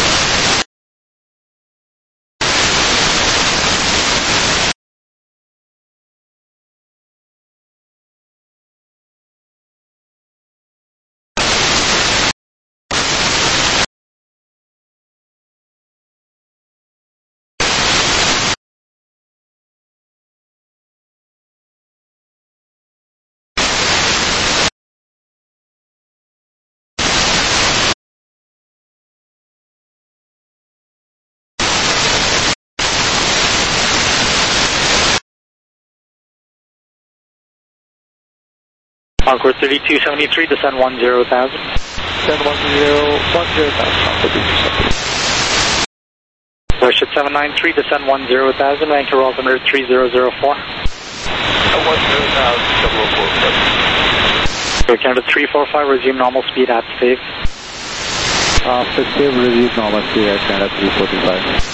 Encore thirty-two seventy-three, descend one zero thousand. Descend one zero, one zero thousand. Worship seven nine three, descend one zero thousand, anchor altimeter three zero zero four. one zero thousand, double oh four. Air Canada three four five, resume normal speed at save. After save, resume normal speed at Canada three forty-five.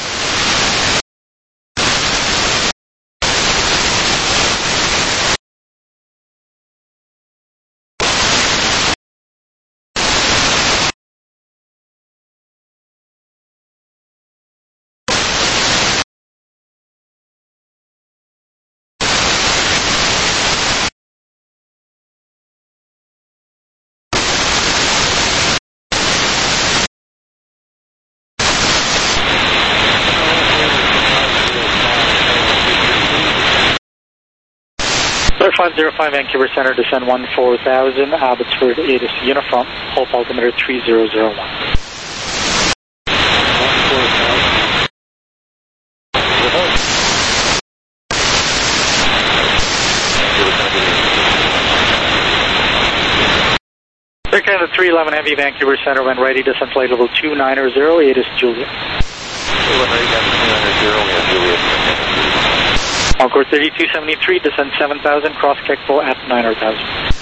five zero five, Vancouver Center, descend one four thousand, Abbotsford, A D I S uniform, hope altimeter three zero zero one. Air Canada three eleven Heavy, Vancouver Center, when ready, descend flight level two nine zero, A D I S Juliet. When ready, descend two nine zero, we have Juliet. Encore thirty-two seventy-three, descend seven thousand, cross Kekpo at nine hundred thousand.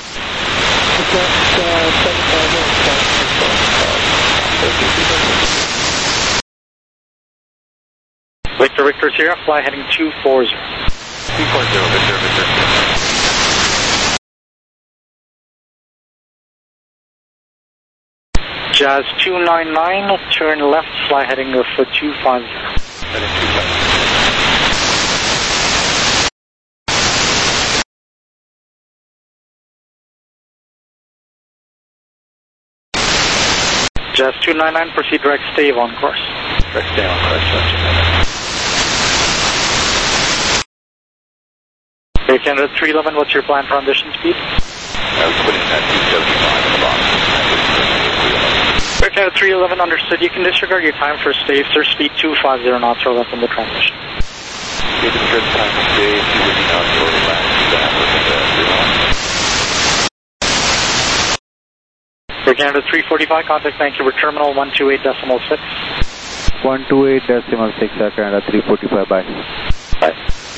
Victor, Victor, Sierra, fly heading two forty. two forty, Victor, Victor. Jazz two nine nine, turn left, fly heading for two fifty. Heading two fifty. Jazz two nine nine, proceed direct, stay on course. Direct, stay on course, Jazz two nine nine. Air Canada three eleven, what's your planned transition speed? I was putting that two seventy-five in the box. Air Canada three eleven, understood. You can disregard your time for stay, sir. Speed two fifty knots or less in the transition. Okay, disregard the time for stay, two fifty knots or less. Air Canada three forty-five, contact Vancouver Terminal one two eight decimal six. one two eight decimal six, Air Canada three forty-five, bye. Bye.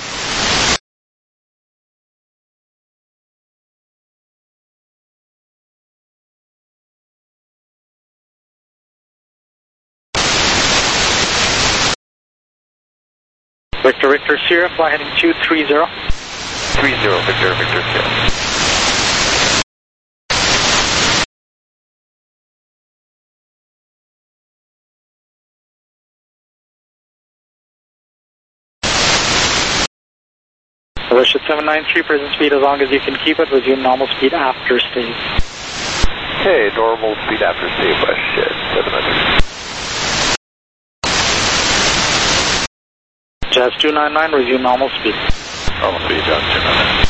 Victor, Victor, Sierra, fly heading two three zero. three zero, Victor, Victor, Sierra. Alicia seven nine three, present speed as long as you can keep it, resume normal speed after stage. Okay, normal speed after stage, west shit, seven hundred. Jazz two nine nine, resume normal speed. Normal speed, Jazz two nine nine.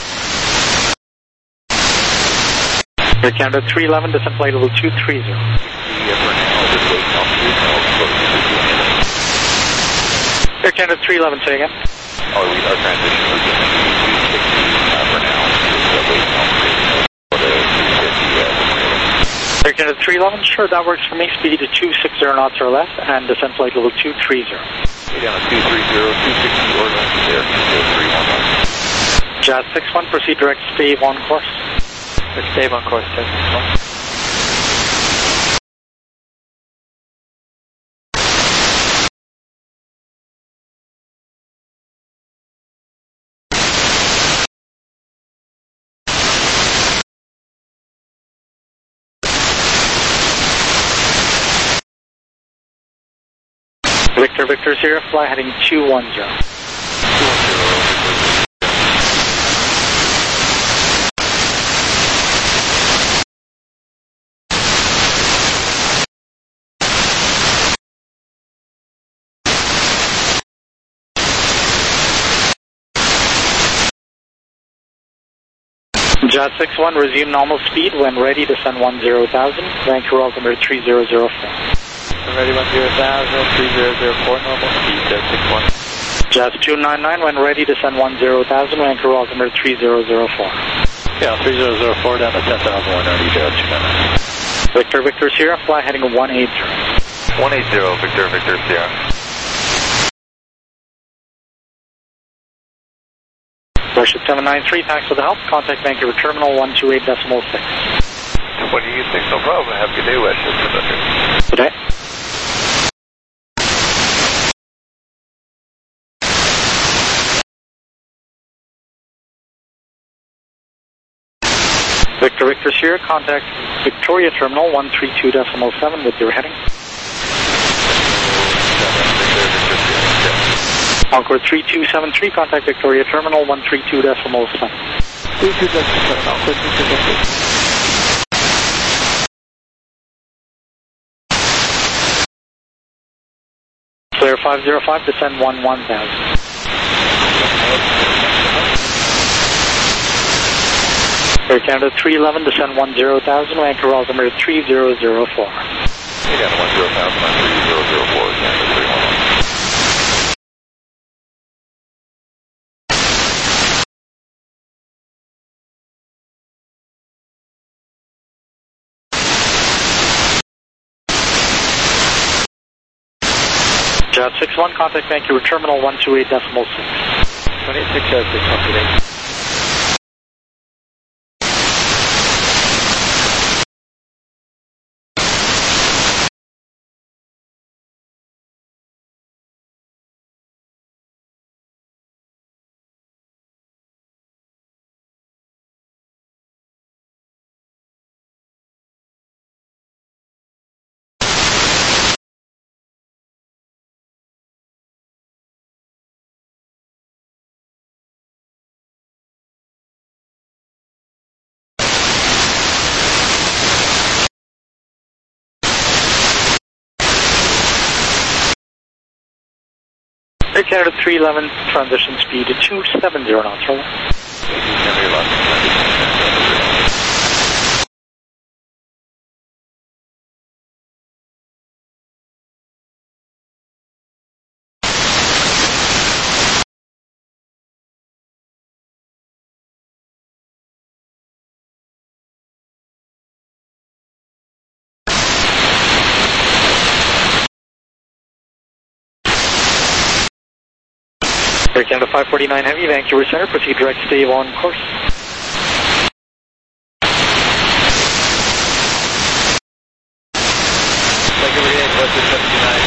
Air Canada three eleven, descent flight level two three zero. Air Canada three eleven, say again. Oh, we are transition for two sixty uh, for now. Air Canada three eleven, sure, that works for me. Speed to two sixty knots or less, and descent flight level two three zero. Stay down at two three zero, two sixty or less, there, three one one. Jazz six one, proceed direct, stay on course. Stay on course, Jazz six one. Victor, Victor, Sierra, fly heading two one zero. Jazz six one, resume normal speed when ready, descend one zero thousand, Vancouver altimeter three zero zero four. Ready one zero thousand, three zero zero four, normal speed, Jazz six one. Jazz two nine nine, when ready, descend one zero thousand, Vancouver altimeter three zero zero four. Yeah, three zero zero four down to ten thousand one ninety, Jazz two nine nine. Victor, Victor, Sierra, fly heading one eighty. one eighty, Victor, Victor, Sierra. Worship seven nine three, thanks for the help. Contact Vancouver Terminal one two eight decimal six. What do you think? No problem. Have a good day, West. Good day. Victor, Victor, Sierra, contact Victoria Terminal one three two decimal seven with your heading. Encore three two seven three, contact Victoria Terminal one three two decimal seven. three two decimal seven, Encore three two decimal seven. Clear five zero five, descend one one thousand. Air Canada three eleven, descend one zero thousand, Vancouver altimeter three zero zero four. Stay down to one zero thousand on three zero zero four, Canada three one one. Jazz six one, contact Vancouver Terminal one two eight decimal six. twenty-six, Jazz six, confident. Air Canada three eleven, transition speed to two seventy knots, roll. Air Canada five forty-nine Heavy, Vancouver Center, proceed direct, stay on course. Vancouver eight, Western seventy-nine,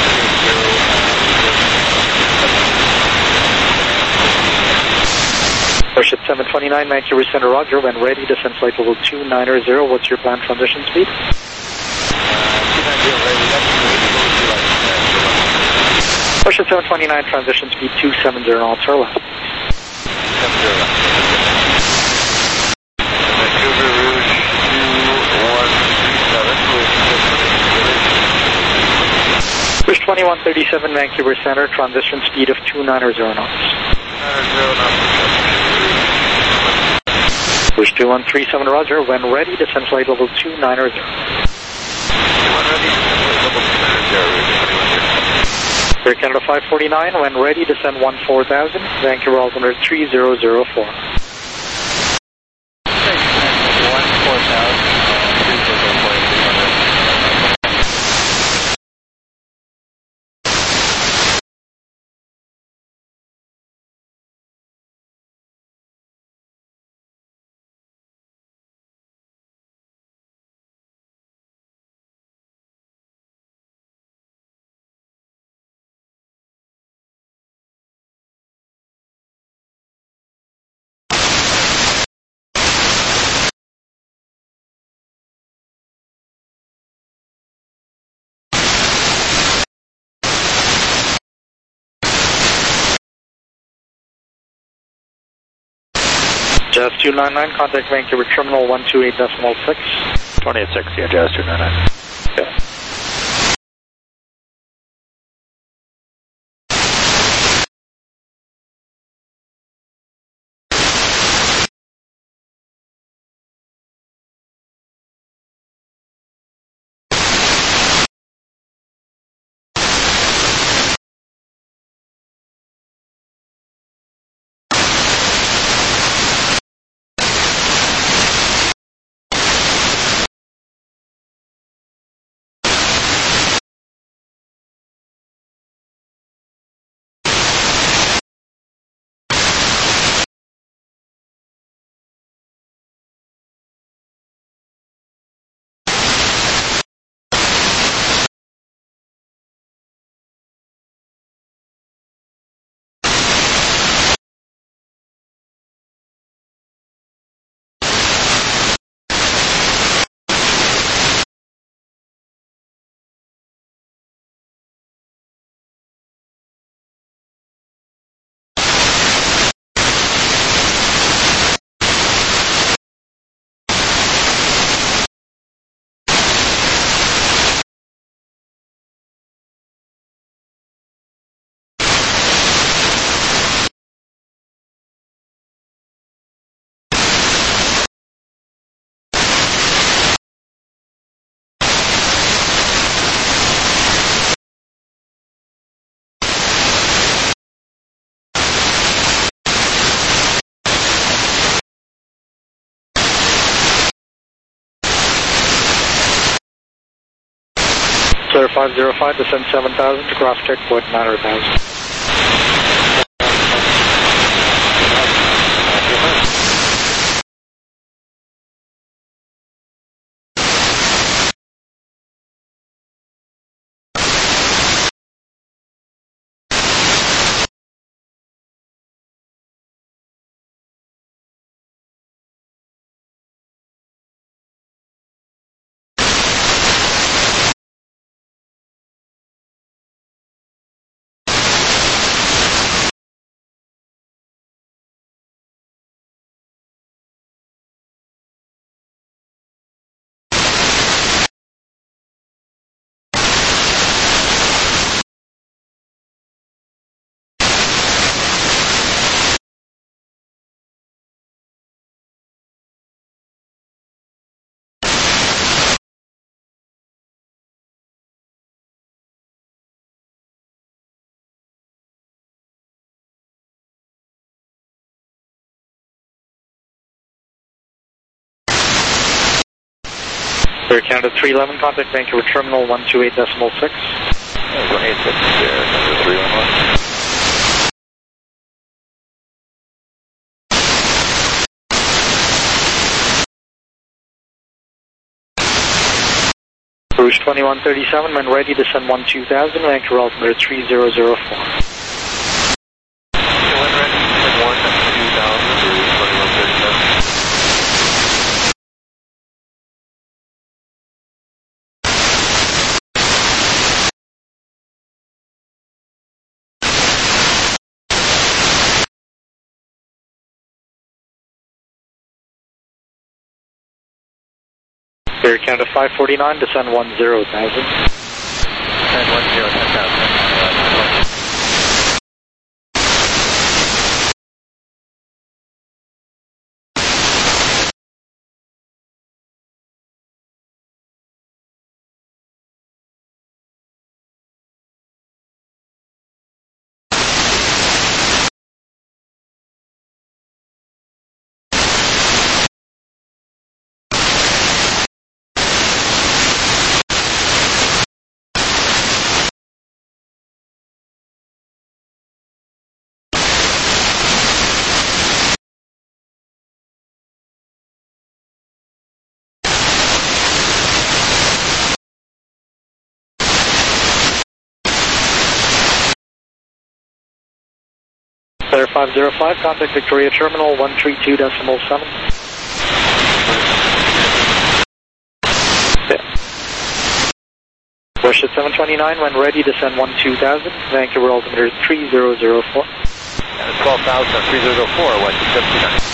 Airship seven twenty-nine, Vancouver Center, Roger. When ready, descend flight level two nine zero. What's your planned transition speed? Uh, two nine zero, ready, Airship seven twenty-nine, transition speed two seventy knots, or left. seven zero left. Vancouver Rouge two one three seven, Rouge twenty-one thirty-seven, Vancouver Center, transition speed of two ninety knots. nine zero knots. Rouge two one three seven, Roger. When ready, descend flight level two ninety. When ready, level two ninety, Rouge. Air Canada five forty-nine, when ready, descend one four thousand, Vancouver altimeter three zero zero four. one four thousand, three zero zero four. Jazz two nine nine, contact Vancouver Terminal one two eight decimal six. twenty at six, yeah, Jazz two nine nine. Okay. Clear five zero five, descend seven thousand to cross check point nine hundred thousand. Air Canada three eleven, contact Vancouver Terminal one two eight decimal six. one eight six, there, number three one one. Rouge twenty-one thirty-seven, when ready, descend one two thousand, Vancouver altimeter three zero zero four. When ready, descend one two thousand, Rouge twenty-one thirty-seven. Air Canada five forty-nine, descend one zero thousand. Descend one zero, ten thousand. Air five zero five, contact Victoria Terminal one three two decimal seven. Russia seven twenty-nine, when ready, descend one two thousand, Vancouver altimeter three zero zero four. And twelve thousand, three zero zero four, one two seven nine.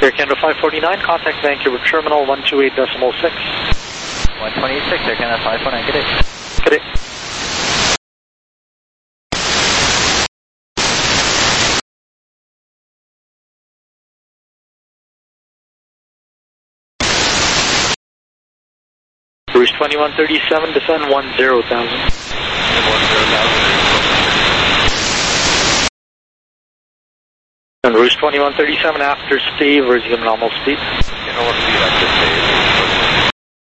Air Canada five forty-nine, contact Vancouver Terminal one two eight decimal six. one twenty-eight point six, Air Canada five forty-nine, good day. Good day. Rouge twenty-one thirty-seven, descend one zero thousand. one zero thousand. And Rouge twenty-one thirty-seven, after Steve, resume normal speed. Okay, normal speed after Steve.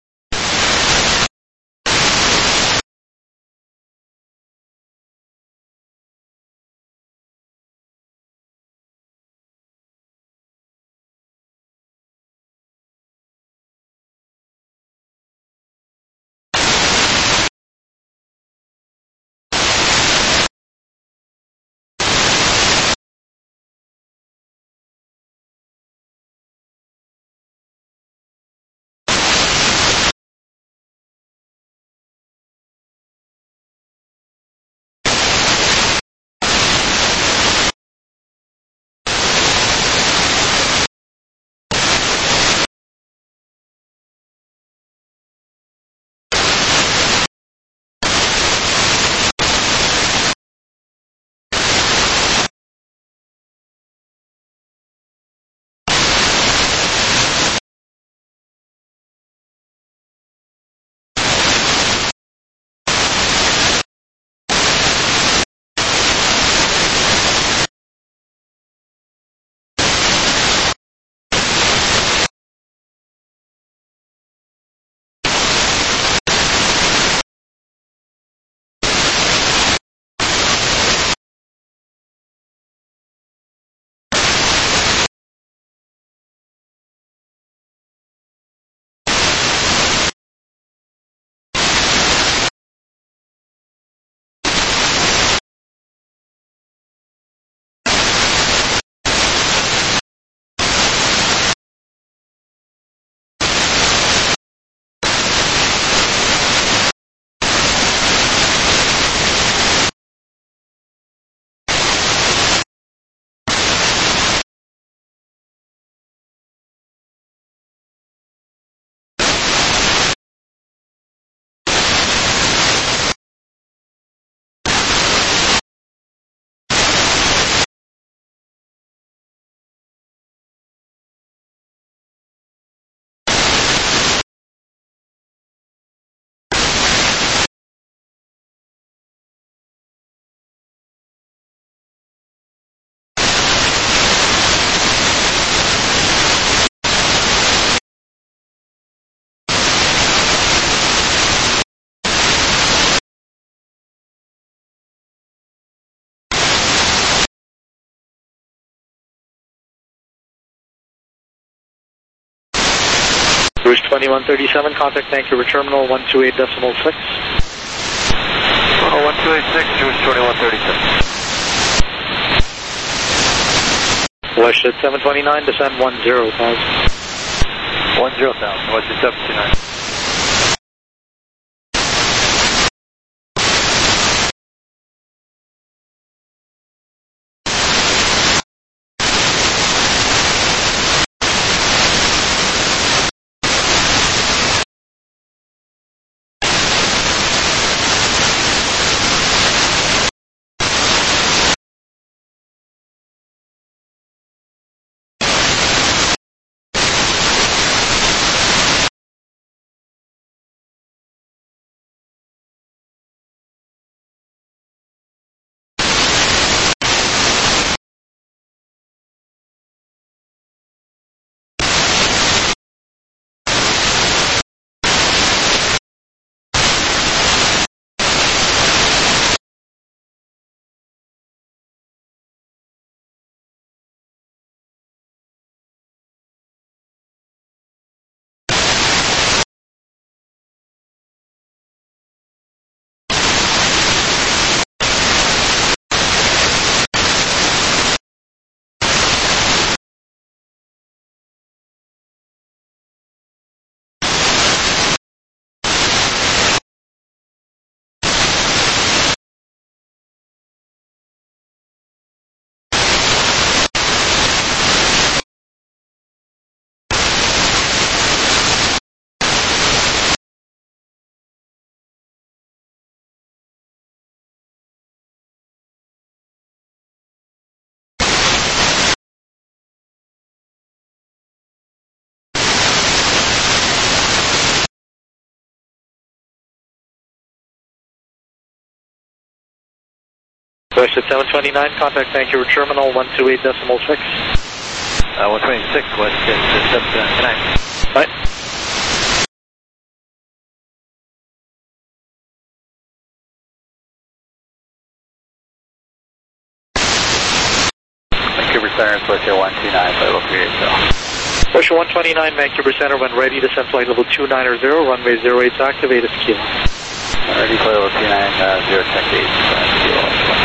Rouge twenty-one thirty-seven, contact Vancouver Terminal one two eight decimal six. Oh, one two eight six, Rouge twenty-one thirty-seven. Westjet seven twenty-nine, descend one zero thousand. one zero thousand, Westjet seven two nine. West at seven twenty-nine, contact Vancouver Terminal one two eight decimal six. Uh, one twenty-six, West at seven twenty-nine. Right. Vancouver Center, West at one two nine, flight level three eight zero. West one twenty-nine, Vancouver Center, when ready to send flight level two nine zero, runway zero eight, activate a ski. Ready, flight level two nine zero, check eight, ski.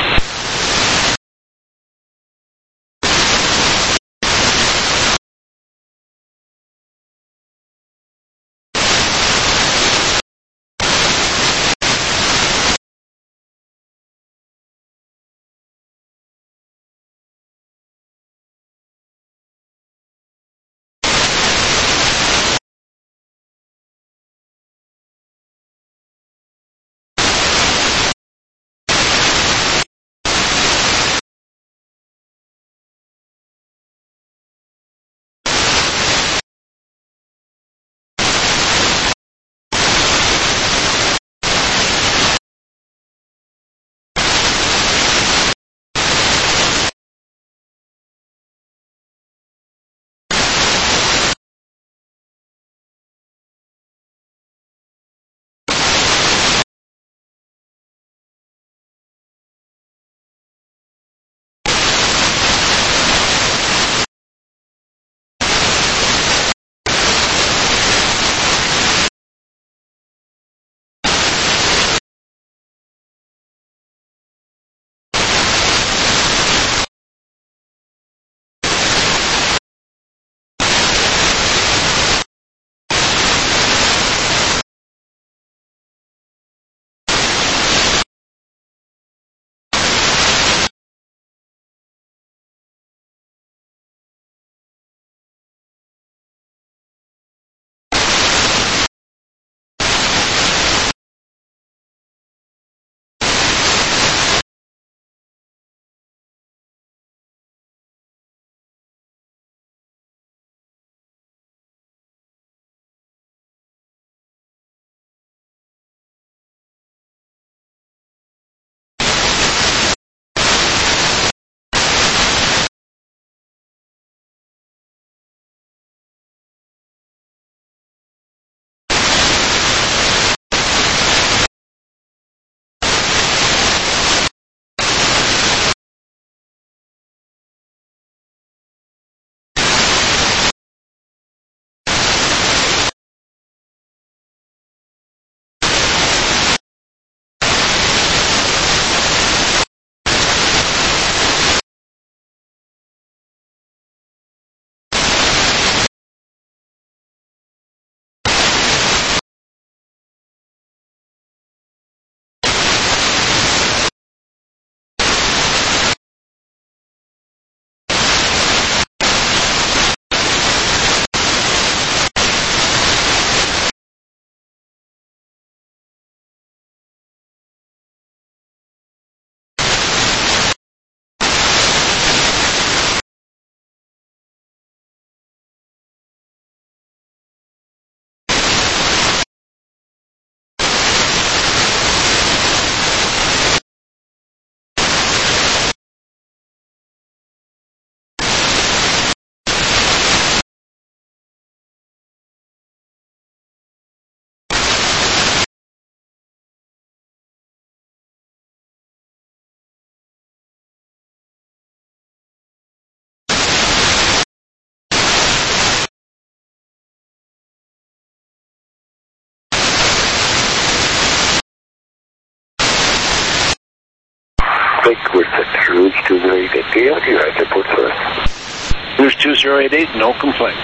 Vancouver Center, Rouge two zero eight eight, do you have airport service? Rouge two zero eight eight, no complaints.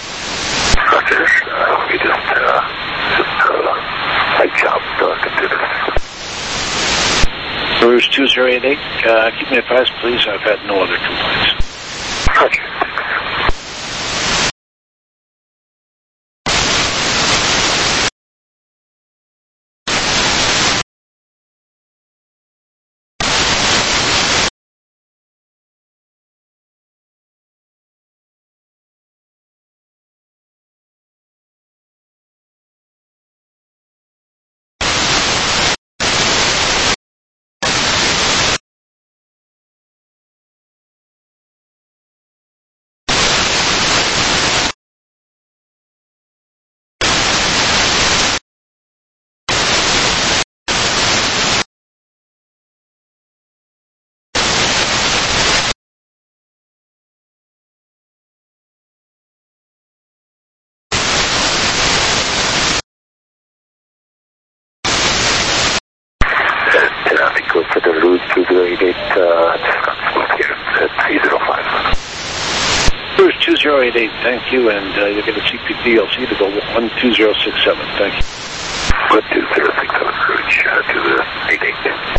Roger, uh, we just, uh, just, uh, I jumped uh, into this. Rouge two zero eight eight, uh, keep me advised, please. I've had no other complaints. Roger. eight eight, thank you, and uh, you'll get a C P D L C to go one two zero six seven, thank you. one two zero six seven, approach uh, to the eight eight.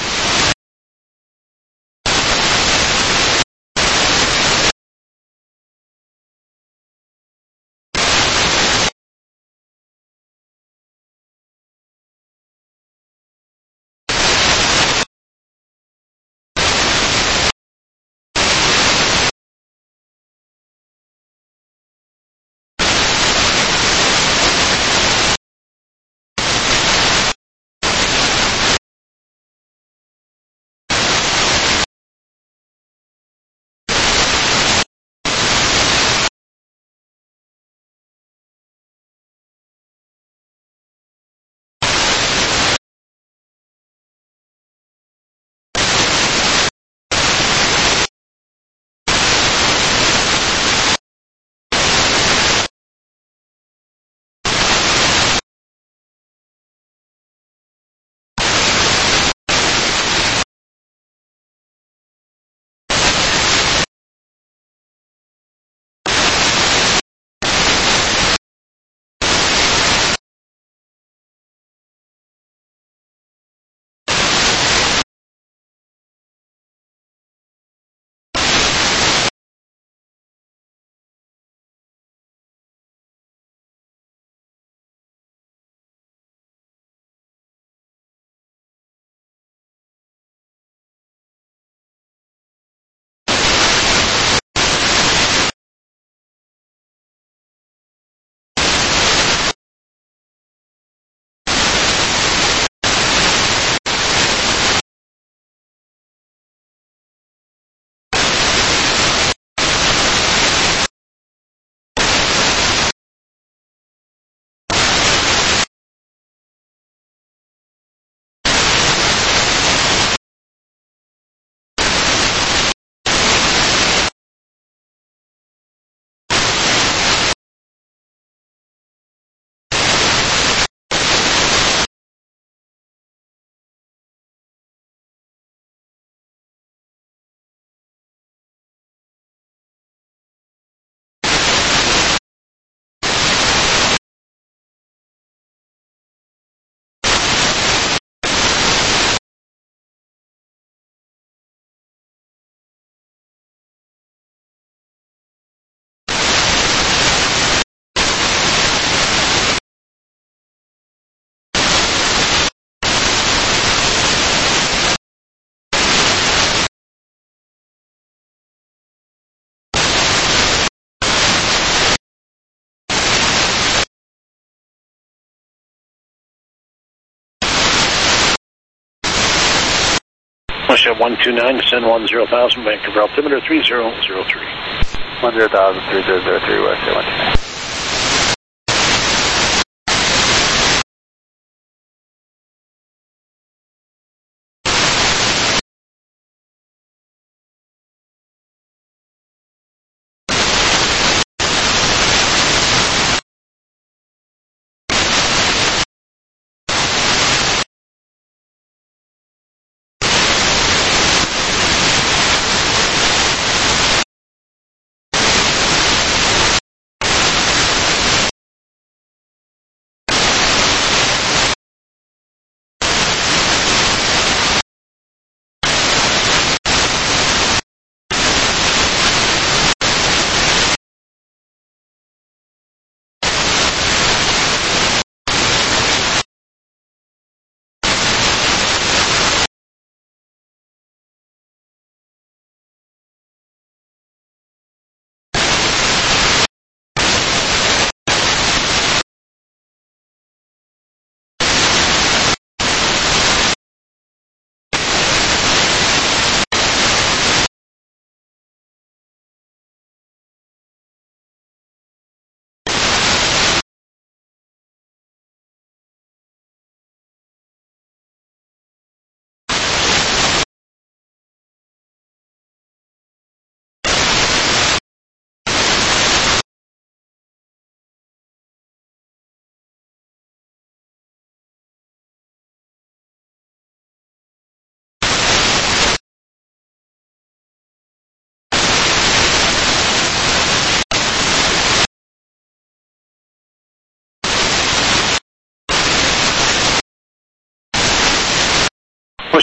Russia one two nine, descend one zero thousand, Vancouver altimeter three zero zero three. one zero thousand, three zero zero three, West one two nine.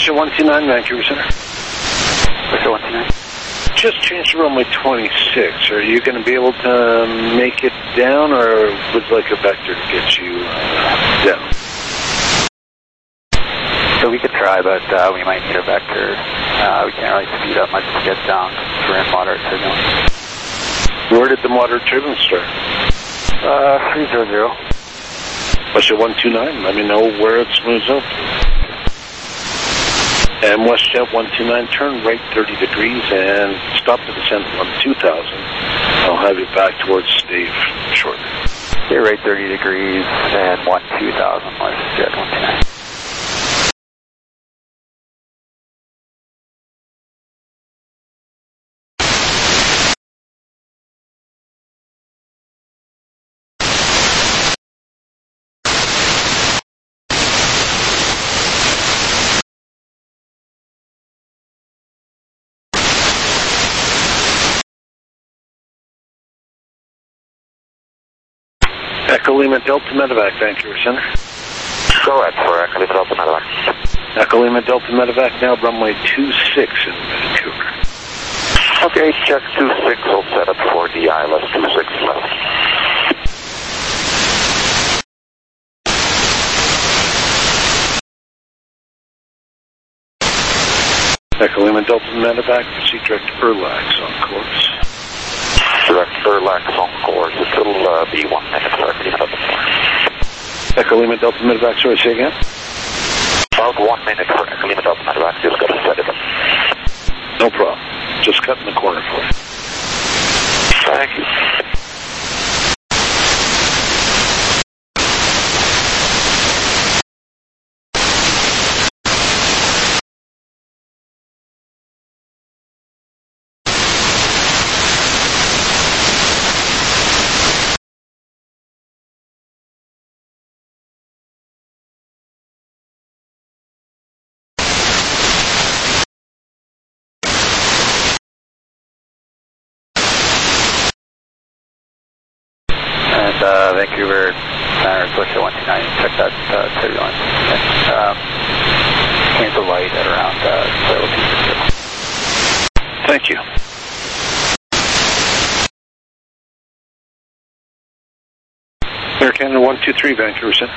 Russia one two nine, Vancouver Center. Russia one two nine. Just changed to runway twenty-six. Are you going to be able to make it down, or would like a vector to get you uh, down? So we could try, but uh, we might need a vector. Uh, we can't really speed up much to get down because we're in moderate turbulence. Where did the moderate turbulence start? Uh, three zero zero. Russia one two nine, let me know where it smooths out. And WestJet one two nine, turn right thirty degrees and stop the descent on two thousand. I'll have you back towards Steve shortly. Okay, right thirty degrees and one two thousand, WestJet one two nine. Echo Lima Delta Medevac, Vancouver Center. Go ahead for Echo Lima Delta Medevac. Echo Lima Delta Medevac, now runway two six in Vancouver. Okay, check two six, hold set up for D I, less two six left. Echo Lima Delta Medevac, proceed direct to Erlax on course. Direct Erlax on course. It'll uh, be one minute for Echo Lima Delta. Echo Lima Delta Medevac, sorry, say again? About one minute for Echo Lima Delta Medevac, just got to set it up. No problem. Just cut in the corner for you. Thank you. And uh, Vancouver Center, Russia one two nine, check that uh, turbulence. And, um, change the light at around uh, zero two zero. Thank you. Air Canada one two three, Vancouver Center.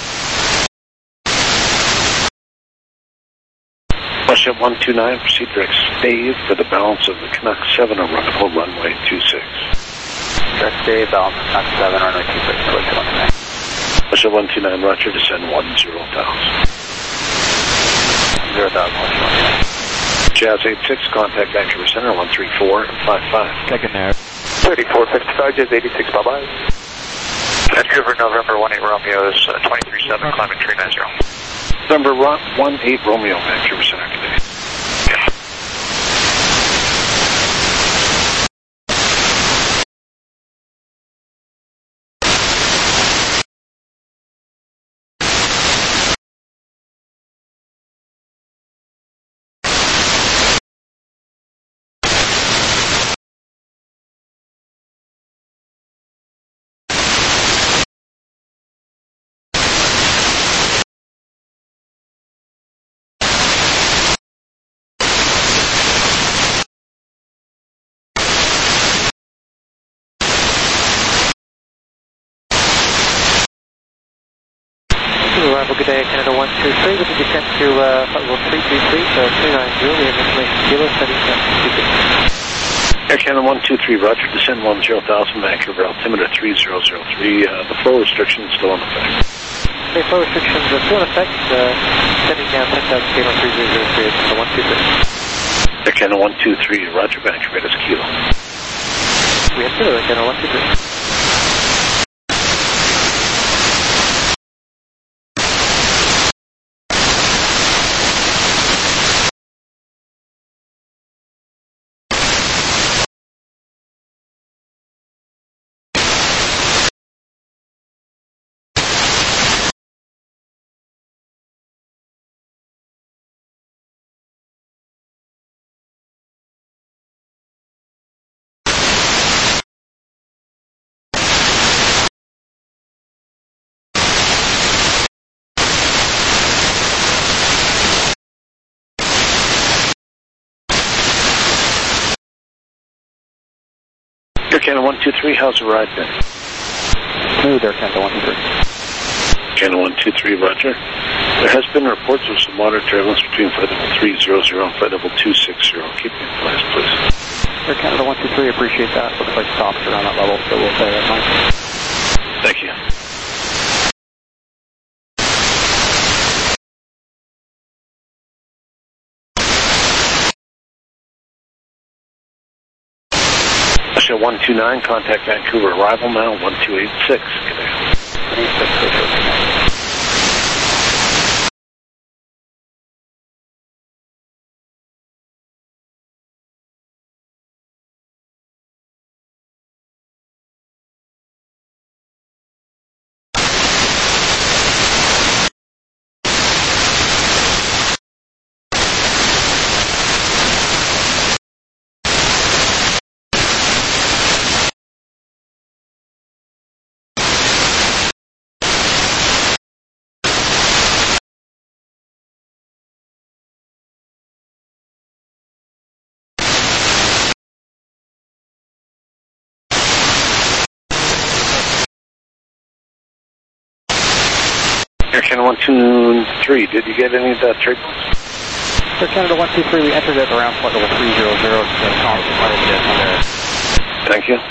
Russia one two nine, proceed direct stave for the balance of the Canuck seven arrival, runway two six. Direct stave, balance Canuck seven, runway two six, Russia one two nine. Russia one two nine, roger, descend one zero thousand. zero thousand, Russia one two nine. Jazz eight six, contact Vancouver Center, one three four five five. Second there. thirty-four fifty-five, Jazz eighty-six, bye-bye. Vancouver, November one eight Romeo is uh, twenty-three seven, climbing three nine zero. Number one eight Romeo, Vancouver Center, today. Arrival, good day, Canada one two three, with the descent to uh, level three two three, so three nine zero, we have information kilo, setting two six. Air Canada one two three, roger, descend one zero thousand, Vancouver, altimeter three zero zero three, uh, the flow restriction is still in effect. Okay, flow restrictions are still in effect, uh, sending down ten thousand kilo, three zero zero three, Canada one two three. Air Canada one two three, roger, Vancouver, that's kilo. We have kilo, Canada one two three. Air Canada one two three, how's the ride been? Smooth, Air Canada one two three. Canada one two three, roger. There has been reports of some moderate turbulence between flight level three hundred and flight level two sixty. Keep me advised, please. Air Canada one two three, appreciate that. Looks like stops around that level, so we'll say that nice. Thank you. Russia one two nine, contact Vancouver arrival now, one two eight six. Air Canada one two three, did you get any of that turbulence? Air Canada one two three, we entered at around flight level three hundred, so Thank you.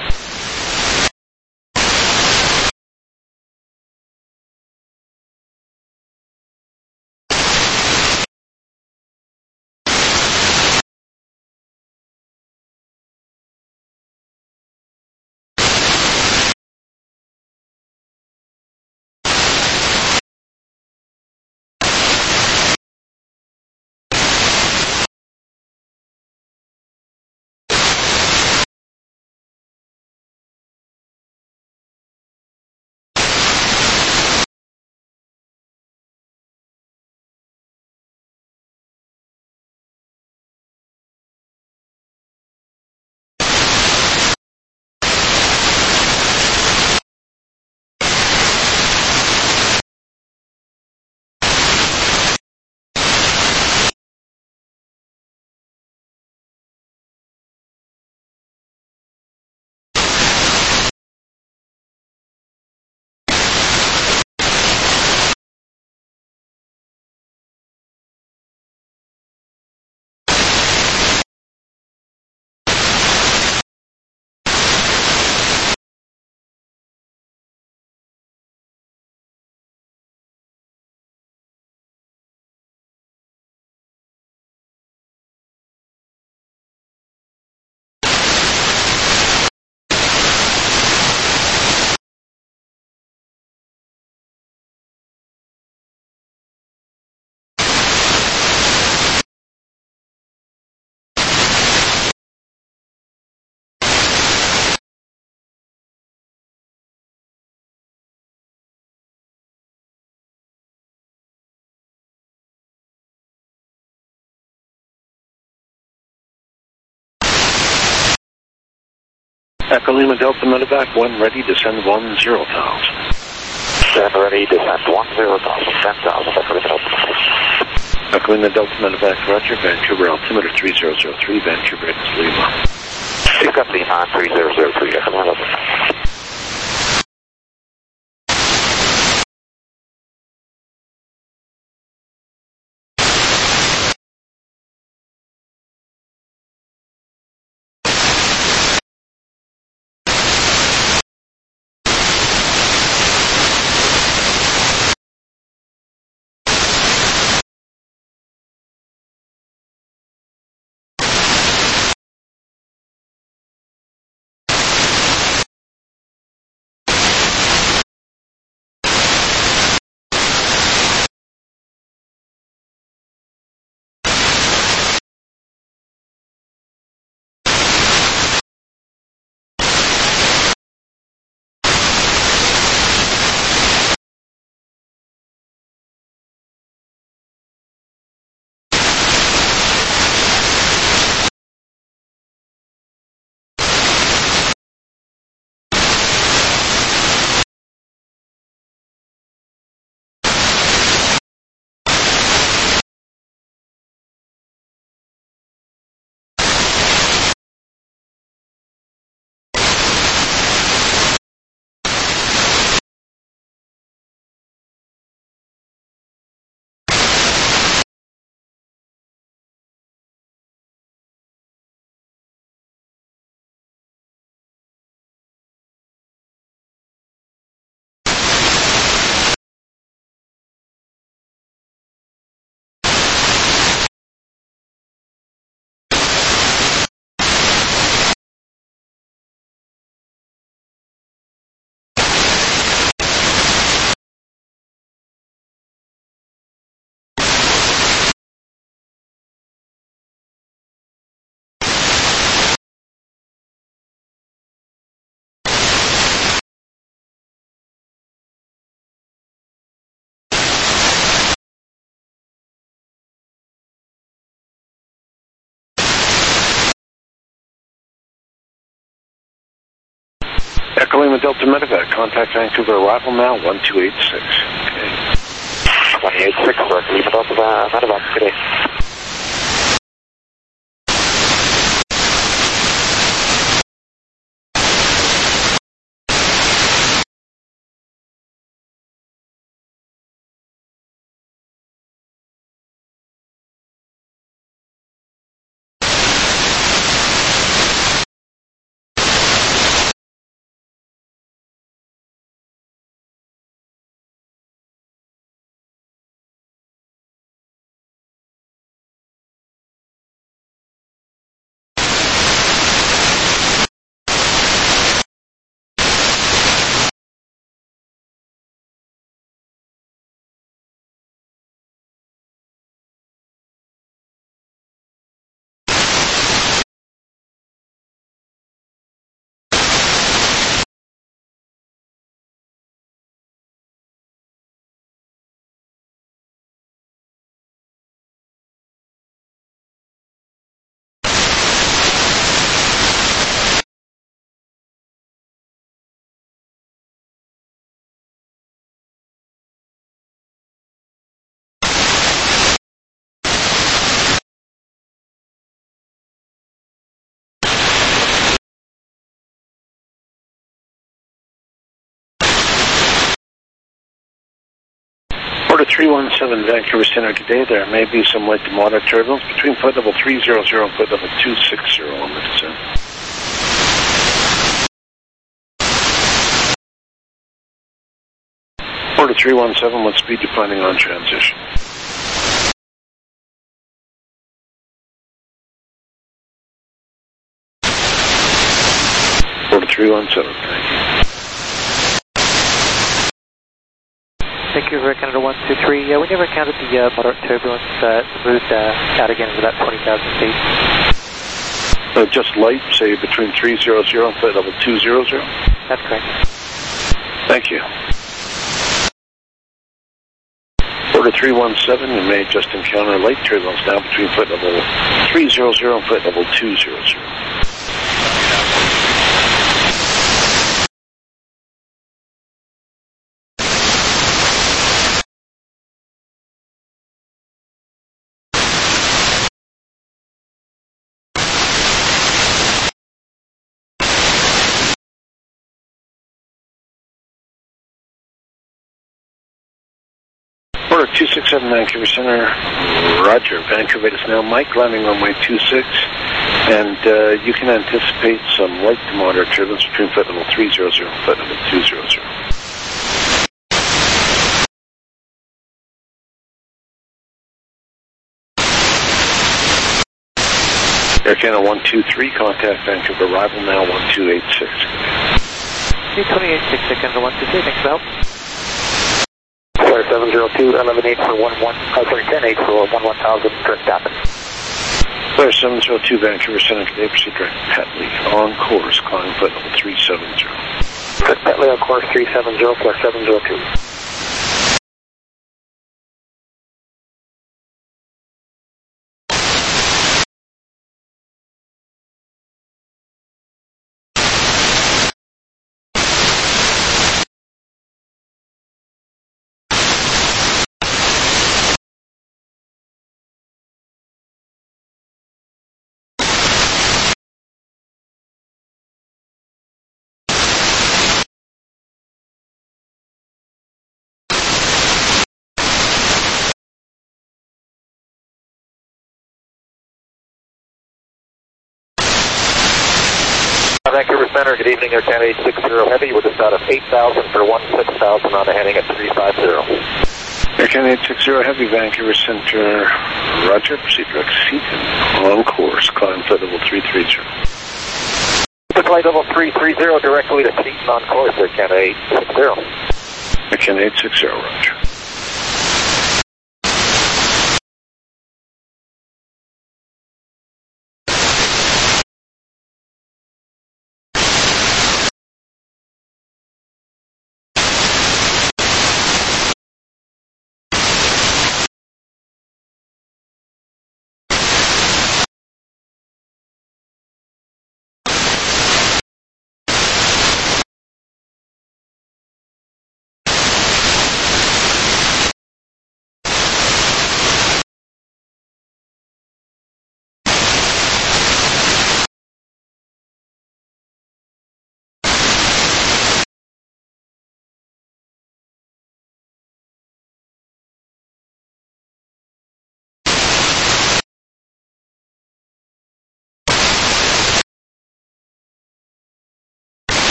Echo Lima Delta Medevac, one ready, descend one zero thousand. Stand ready, descend one zero thousand, ten thousand, Echo Lima Delta. Echo Lima Delta Medevac, roger, Vancouver altimeter three zero zero three, Vancouver is Lima. six seven nine, three zero zero three, Echo Lima Delta. Echo Lima Delta Medevac, contact Vancouver arrival now, one two eight six. Okay. one eight six, Echo Lima Delta Medevac, good day. Order three one seven Vancouver Center, good day. There may be some light to moderate turbulence between flight level three zero zero and flight level two six zero on the descent. Order three one seven, with speed declining on transition. Order three one seven, thank you. Vancouver, Canada one two three. Yeah, we never counted the uh, moderate turbulence. Uh, it's moved uh, out again at about twenty thousand feet. Uh, just light, say between three zero zero and flight level two zero zero? That's correct. Thank you. Order three one seven, you may just encounter light turbulence now between flight level three zero zero and flight level two zero zero. Order two six seven Vancouver Center, roger. Vancouver is now Mike, landing runway two six, and uh, you can anticipate some light to moderate turbulence between flight level three zero zero and flight level two zero zero. Air Canada one two three, contact Vancouver arrival now, one two eight six. two twenty-eight six, Air Canada one two three, thanks for help. seven zero two, eleven eight for one one, uh, sorry, ten eight for one one thousand, direct Tappan. Flare seven zero two, Vancouver Center, today proceed direct Petley, on course, climbing flight level three seven zero. Direct Petley on course three seven zero, flare seven zero two. Vancouver Center, good evening, Air Canada eight six zero Heavy with a start of eight thousand for one six thousand on a heading at three five zero. Air Canada eight six zero Heavy, Vancouver Center, roger, proceed direct Seaton, on course, climb flight level three three zero. Flight level three three zero directly to Seaton on course, Air Canada eight six zero. Air Canada eight six zero, roger.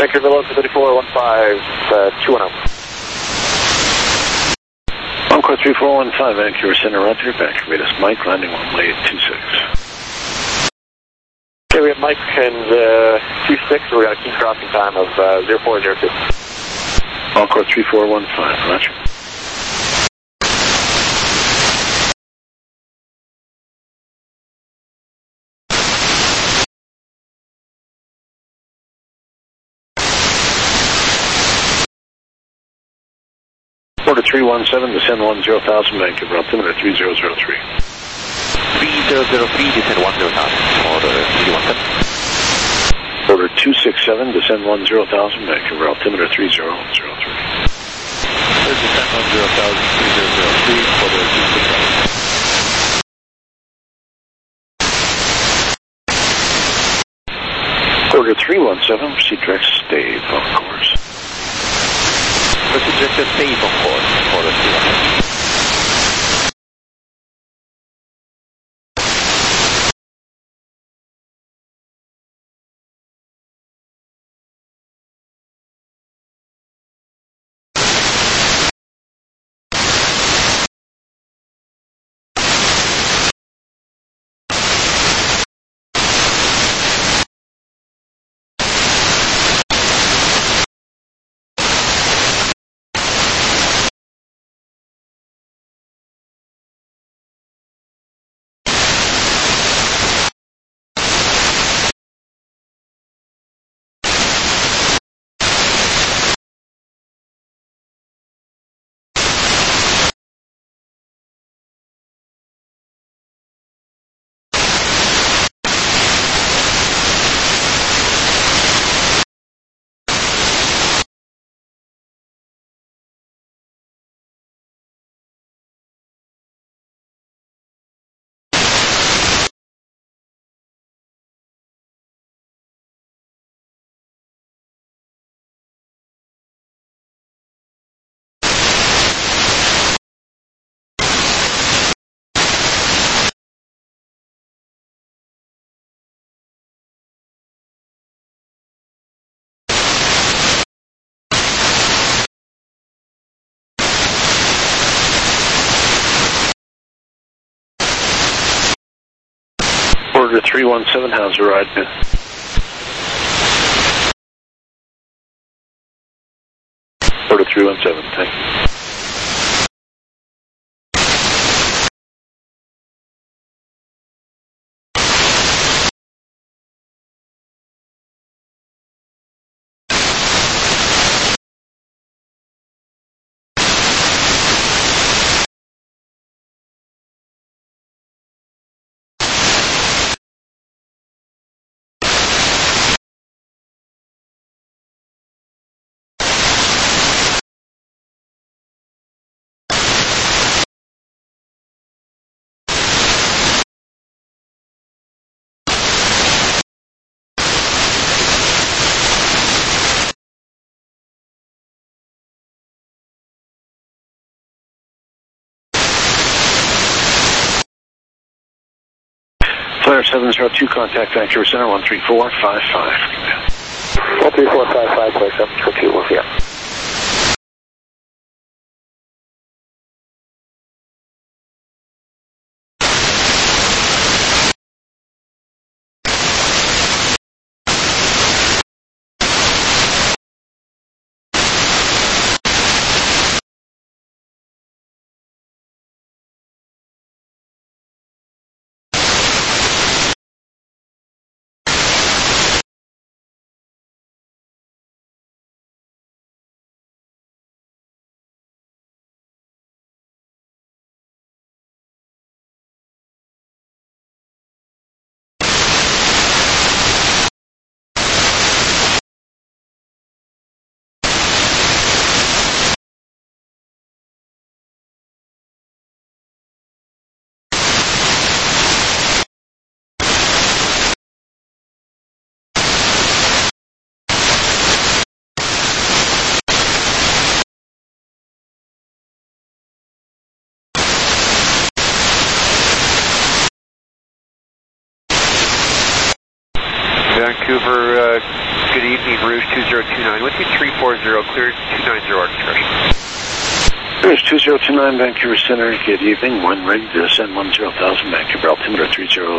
Vancouver local thirty-four one five, uh, two one zero. Encore three four one five, Vancouver Center, Roger. Vancouver, this Mike, landing runway two six. Okay, we have Mike and uh, two six, so we got a key crossing time of uh, zero four zero two. Encore three four one five, Roger. Order three one seven, descend one zero thousand, Vancouver, altimeter three zero zero three. three zero zero three, descend one zero thousand, order three one seven. Order two six seven, descend one zero thousand, Vancouver, altimeter three zero zero three. Descend one zero thousand, three zero zero three, order two six seven. Order three one seven, proceed direct stay on course. Proceed direct to stay on course, order three one seven. Order three one seven, how's the ride been? Order three one seven, thank you. Flyer seven zero two, contact Vancouver Center, one three four five five. one three four five five, Flyer seven zero two, we'll see you. Vancouver, uh, Good evening, Rouge two zero two nine with you, three four zero, cleared two nine zero, our discretion. Rouge two zero two nine, Vancouver Center, good evening, one ready to descend one zero thousand, Vancouver altimeter three zero